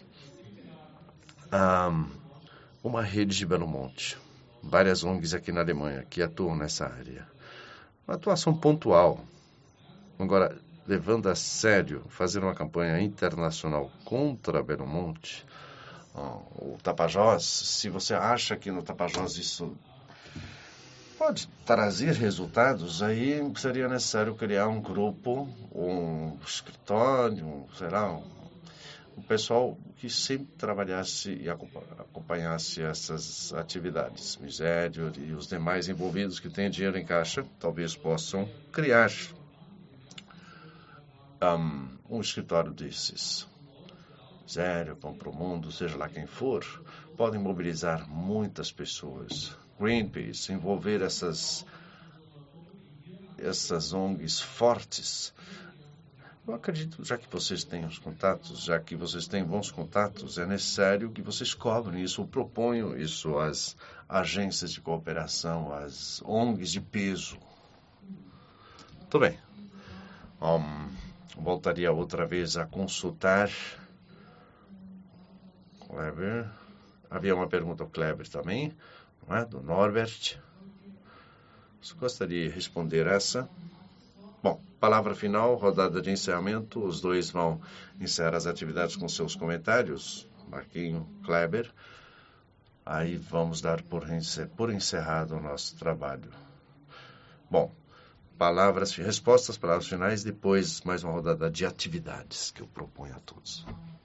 Uma rede de Belo Monte, várias ONGs aqui na Alemanha que atuam nessa área. Uma atuação pontual. Agora, levando a sério, fazer uma campanha internacional contra Belo Monte, o Tapajós, se você acha que no Tapajós isso pode trazer resultados, aí seria necessário criar um grupo, um escritório, um pessoal que sempre trabalhasse e acompanhasse essas atividades. Misério e os demais envolvidos que têm dinheiro em caixa, talvez possam criar um escritório desses. Misério, Pão pro Mundo, seja lá quem for, podem mobilizar muitas pessoas. Greenpeace, envolver essas ONGs fortes. Eu acredito, já que vocês têm os contatos, já que vocês têm bons contatos, é necessário que vocês cobrem isso, proponham isso às agências de cooperação, às ONGs de peso. Muito bem. Voltaria outra vez a consultar. Kleber. Havia uma pergunta ao Kleber também, não é? Do Norbert. Você gostaria de responder essa? Bom, palavra final, rodada de encerramento. Os dois vão encerrar as atividades com seus comentários. Marquinho, Kleber. Aí vamos dar por encerrado o nosso trabalho. Bom, respostas, palavras finais, depois mais uma rodada de atividades que eu proponho a todos.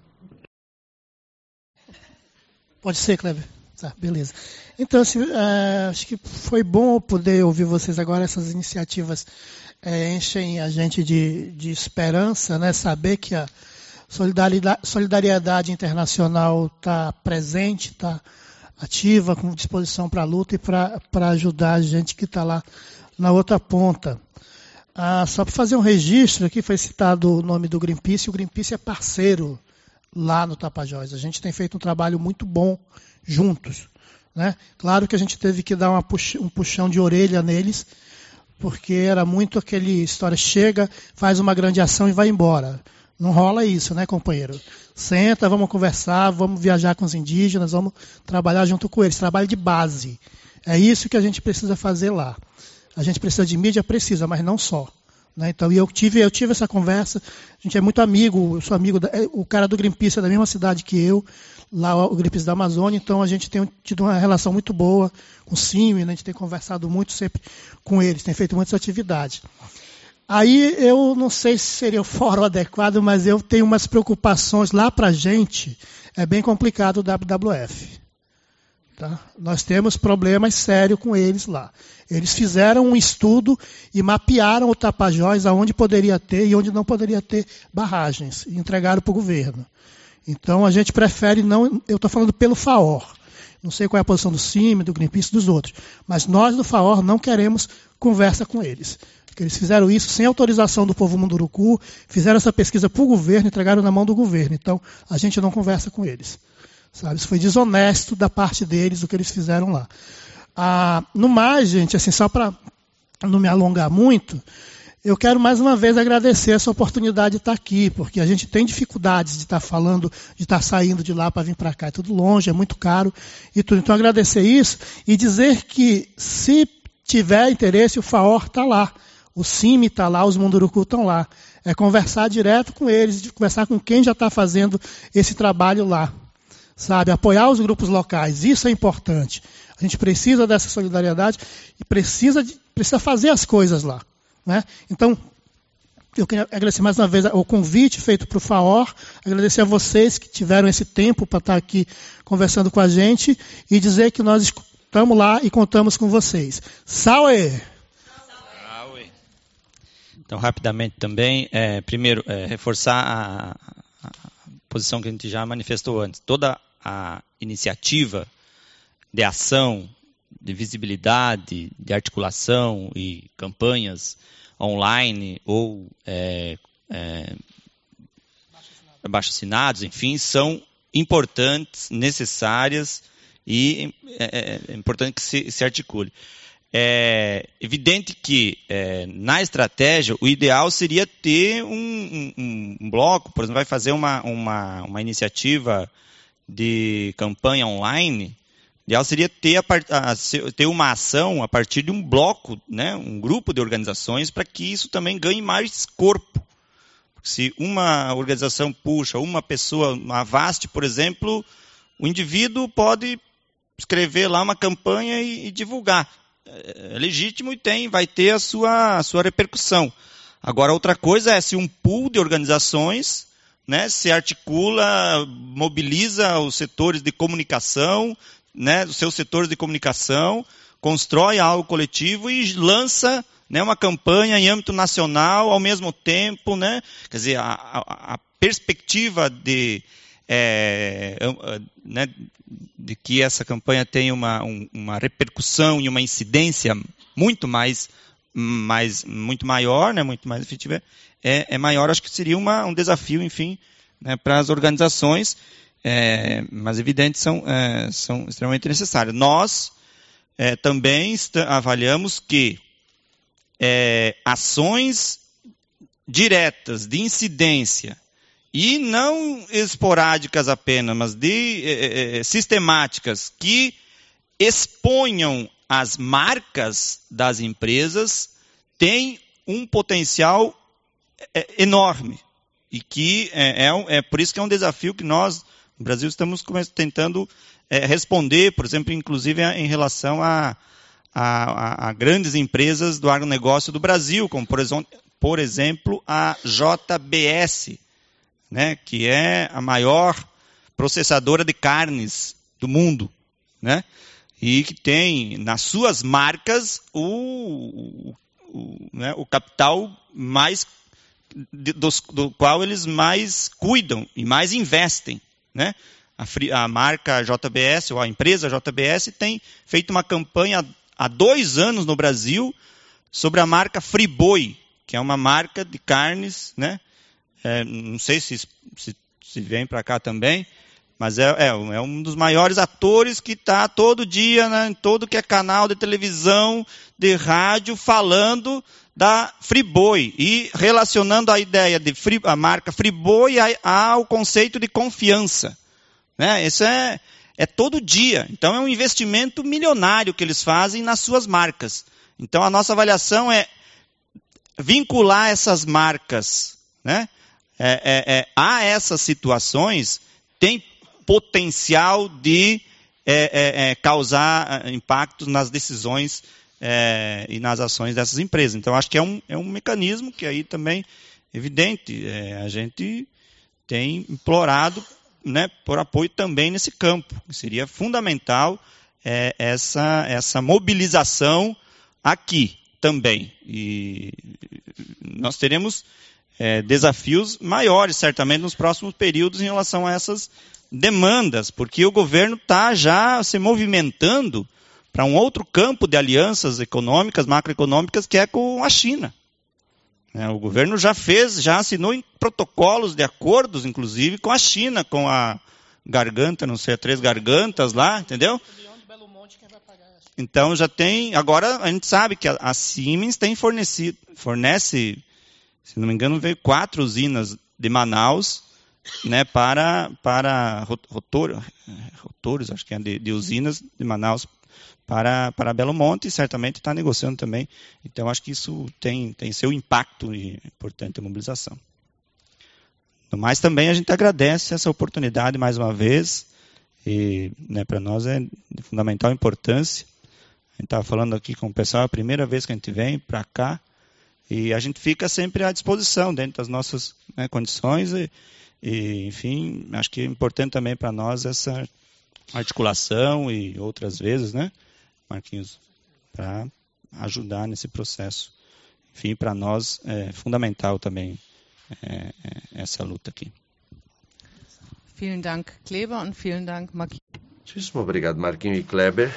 Pode ser, Kleber? Tá, beleza. Então, acho que foi bom poder ouvir vocês agora. Essas iniciativas enchem a gente de esperança, né? Saber que a solidariedade internacional está presente, está ativa, com disposição para a luta e para ajudar a gente que está lá na outra ponta. Só para fazer um registro aqui, foi citado o nome do Greenpeace. O Greenpeace é parceiro lá no Tapajós. A gente tem feito um trabalho muito bom juntos, né? Claro que a gente teve que dar um puxão de orelha neles, porque era muito aquele história, chega, faz uma grande ação e vai embora. Não rola isso, né, companheiro? Senta, vamos conversar, vamos viajar com os indígenas, vamos trabalhar junto com eles. Trabalho de base. É isso que a gente precisa fazer lá. A gente precisa de mídia, precisa, mas não só. Né? Então, eu tive essa conversa, a gente é muito amigo, eu sou amigo, o cara do Greenpeace é da mesma cidade que eu, lá o Greenpeace da Amazônia, então a gente tem tido uma relação muito boa com o CIMI, né? A gente tem conversado muito sempre com eles, tem feito muitas atividades. Aí eu não sei se seria o fórum adequado, mas eu tenho umas preocupações lá para a gente, é bem complicado o WWF. Tá? Nós temos problemas sérios com eles lá. Eles fizeram um estudo e mapearam o Tapajós aonde poderia ter e onde não poderia ter barragens, e entregaram para o governo. Então a gente prefere não... Eu estou falando pelo FAOR. Não sei qual é a posição do CIMI, do Greenpeace, dos outros. Mas nós do FAOR não queremos conversa com eles. Porque eles fizeram isso sem autorização do povo Munduruku, fizeram essa pesquisa para o governo, entregaram na mão do governo. Então a gente não conversa com eles. Sabe? Isso foi desonesto da parte deles, o que eles fizeram lá. No mais, gente, assim, só para não me alongar muito, eu quero mais uma vez agradecer essa oportunidade de estar aqui, porque a gente tem dificuldades de estar falando, de estar saindo de lá para vir para cá. É tudo longe, é muito caro e tudo. Então, agradecer isso e dizer que, se tiver interesse, o FAOR está lá, o CIMI está lá, os Munduruku estão lá. É conversar direto com eles, conversar com quem já está fazendo esse trabalho lá. Sabe, apoiar os grupos locais, isso é importante. A gente precisa dessa solidariedade e precisa fazer as coisas lá. Né? Então, eu queria agradecer mais uma vez o convite feito para o FAOR, agradecer a vocês que tiveram esse tempo para estar aqui conversando com a gente e dizer que nós estamos lá e contamos com vocês. Salve! Então, rapidamente também, primeiro, reforçar a posição que a gente já manifestou antes. Toda a iniciativa de ação, de visibilidade, de articulação e campanhas online ou abaixo-assinados, enfim, são importantes, necessárias e é importante que se articule. É evidente que, na estratégia, o ideal seria ter um bloco, por exemplo, vai fazer uma iniciativa de campanha online. O ideal seria ter uma ação a partir de um bloco, né, um grupo de organizações, para que isso também ganhe mais corpo. Se uma organização puxa uma pessoa, uma VAST, por exemplo, o indivíduo pode escrever lá uma campanha e divulgar. É legítimo e vai ter a sua repercussão. Agora, outra coisa é se um pool de organizações, né, se articula, mobiliza os setores de comunicação, né, os seus setores de comunicação, constrói algo coletivo e lança, né, uma campanha em âmbito nacional ao mesmo tempo. Né? Quer dizer, a perspectiva né, de que essa campanha tenha uma repercussão e uma incidência muito maior, né, muito mais efetiva, é maior. Acho que seria um desafio, enfim, né, para as organizações, mas evidente são extremamente necessárias. Nós também avaliamos que ações diretas de incidência e não esporádicas apenas, mas sistemáticas, que exponham as marcas das empresas, têm um potencial enorme. E que é por isso que é um desafio que nós, no Brasil, estamos tentando responder, por exemplo, inclusive em relação a grandes empresas do agronegócio do Brasil, como, por exemplo, a JBS, né, que é a maior processadora de carnes do mundo, né, e que tem nas suas marcas o capital mais do qual eles mais cuidam e mais investem. Né? A marca JBS, ou a empresa JBS, tem feito uma campanha há 2 anos no Brasil sobre a marca Friboi, que é uma marca de carnes, né? Não sei se vem para cá também, mas é um dos maiores atores que está todo dia, né, em todo que é canal de televisão, de rádio, falando da Friboi e relacionando a ideia de a marca Friboi ao conceito de confiança. Né? Isso é todo dia. Então é um investimento milionário que eles fazem nas suas marcas. Então a nossa avaliação é vincular essas marcas, né, a essas situações, tem potencial de causar impactos nas decisões e nas ações dessas empresas. Então, acho que é um mecanismo que aí também, evidente, a gente tem implorado, né, por apoio também nesse campo. Seria fundamental essa mobilização aqui também. E nós teremos desafios maiores, certamente, nos próximos períodos em relação a essas demandas, porque o governo está já se movimentando para um outro campo de alianças econômicas, macroeconômicas, que é com a China. O governo já assinou em protocolos de acordos, inclusive, com a China, com a Garganta, não sei, a Três Gargantas lá, entendeu? Então já tem, agora a gente sabe que a Siemens fornece, se não me engano, veio 4 usinas de Manaus, né, para rotores, acho que é de usinas de Manaus para Belo Monte, e certamente está negociando também. Então acho que isso tem seu impacto e importante a mobilização. Mas também a gente agradece essa oportunidade mais uma vez, e né, para nós é de fundamental importância. A gente estava falando aqui com o pessoal, é a primeira vez que a gente vem para cá, e a gente fica sempre à disposição dentro das nossas, né, condições, e, enfim, acho que é importante também para nós essa articulação e outras vezes, né, Marquinhos, para ajudar nesse processo. Enfim, para nós é fundamental também essa luta aqui. Vielen Dank, Kleber, und vielen Dank, Marquinhos. Muitíssimo obrigado, Marquinhos e Kleber.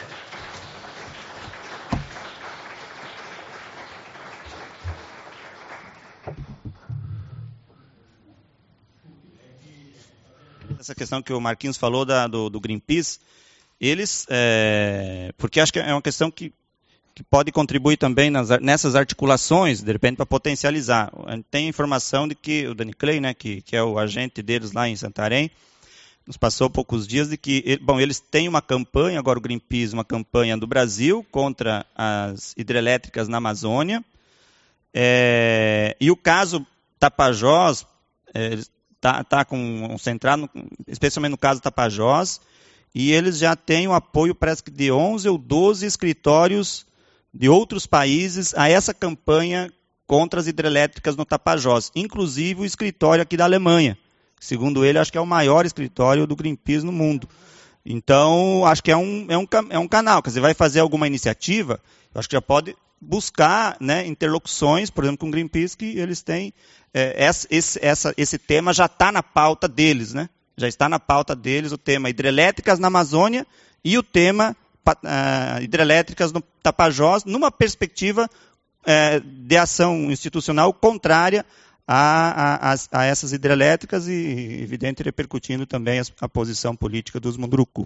Essa questão que o Marquinhos falou do Greenpeace, eles, porque acho que é uma questão que pode contribuir também nessas articulações, de repente, para potencializar. A gente tem informação de que o Dani Clay, né, que é o agente deles lá em Santarém, nos passou poucos dias de que, eles têm uma campanha, agora o Greenpeace, uma campanha do Brasil contra as hidrelétricas na Amazônia, e o caso Tapajós está concentrado, especialmente no caso Tapajós, e eles já têm o apoio, parece que de 11 ou 12 escritórios de outros países a essa campanha contra as hidrelétricas no Tapajós, inclusive o escritório aqui da Alemanha. Segundo ele, acho que é o maior escritório do Greenpeace no mundo. Então, acho que é um canal. Quer dizer, vai fazer alguma iniciativa, eu acho que já pode buscar, né, interlocuções, por exemplo, com o Greenpeace, que eles têm, esse tema já está na pauta deles, né? Já está na pauta deles o tema hidrelétricas na Amazônia e o tema hidrelétricas no Tapajós, numa perspectiva de ação institucional contrária a essas hidrelétricas e, evidente, repercutindo também a posição política dos Munduruku.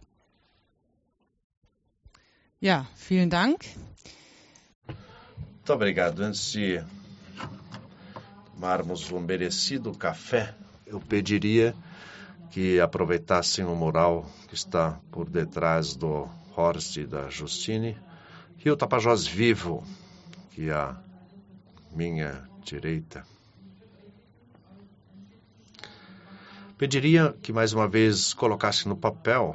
Ja, vielen Dank. Muito obrigado. Antes de tomarmos um merecido café, eu pediria que aproveitassem o mural que está por detrás do Horst e da Justine, e o Tapajós vivo, que é à minha direita. Pediria que mais uma vez colocasse no papel,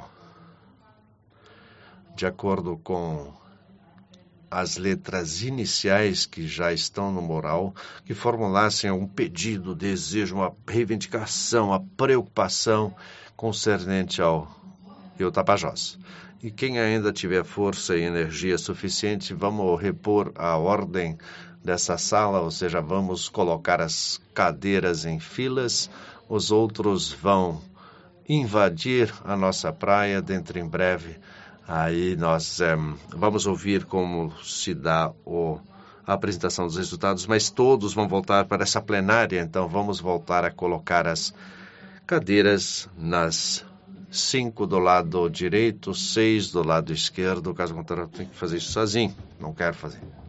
de acordo com as letras iniciais que já estão no mural, que formulassem um pedido, desejo, uma reivindicação, a preocupação concernente ao Rio Tapajós. E quem ainda tiver força e energia suficiente, vamos repor a ordem dessa sala, ou seja, vamos colocar as cadeiras em filas, os outros vão invadir a nossa praia dentro em breve. Aí nós vamos ouvir como se dá a apresentação dos resultados, mas todos vão voltar para essa plenária, então vamos voltar a colocar as cadeiras nas 5 do lado direito, 6 do lado esquerdo. Caso contrário, eu tenho que fazer isso sozinho, não quero fazer.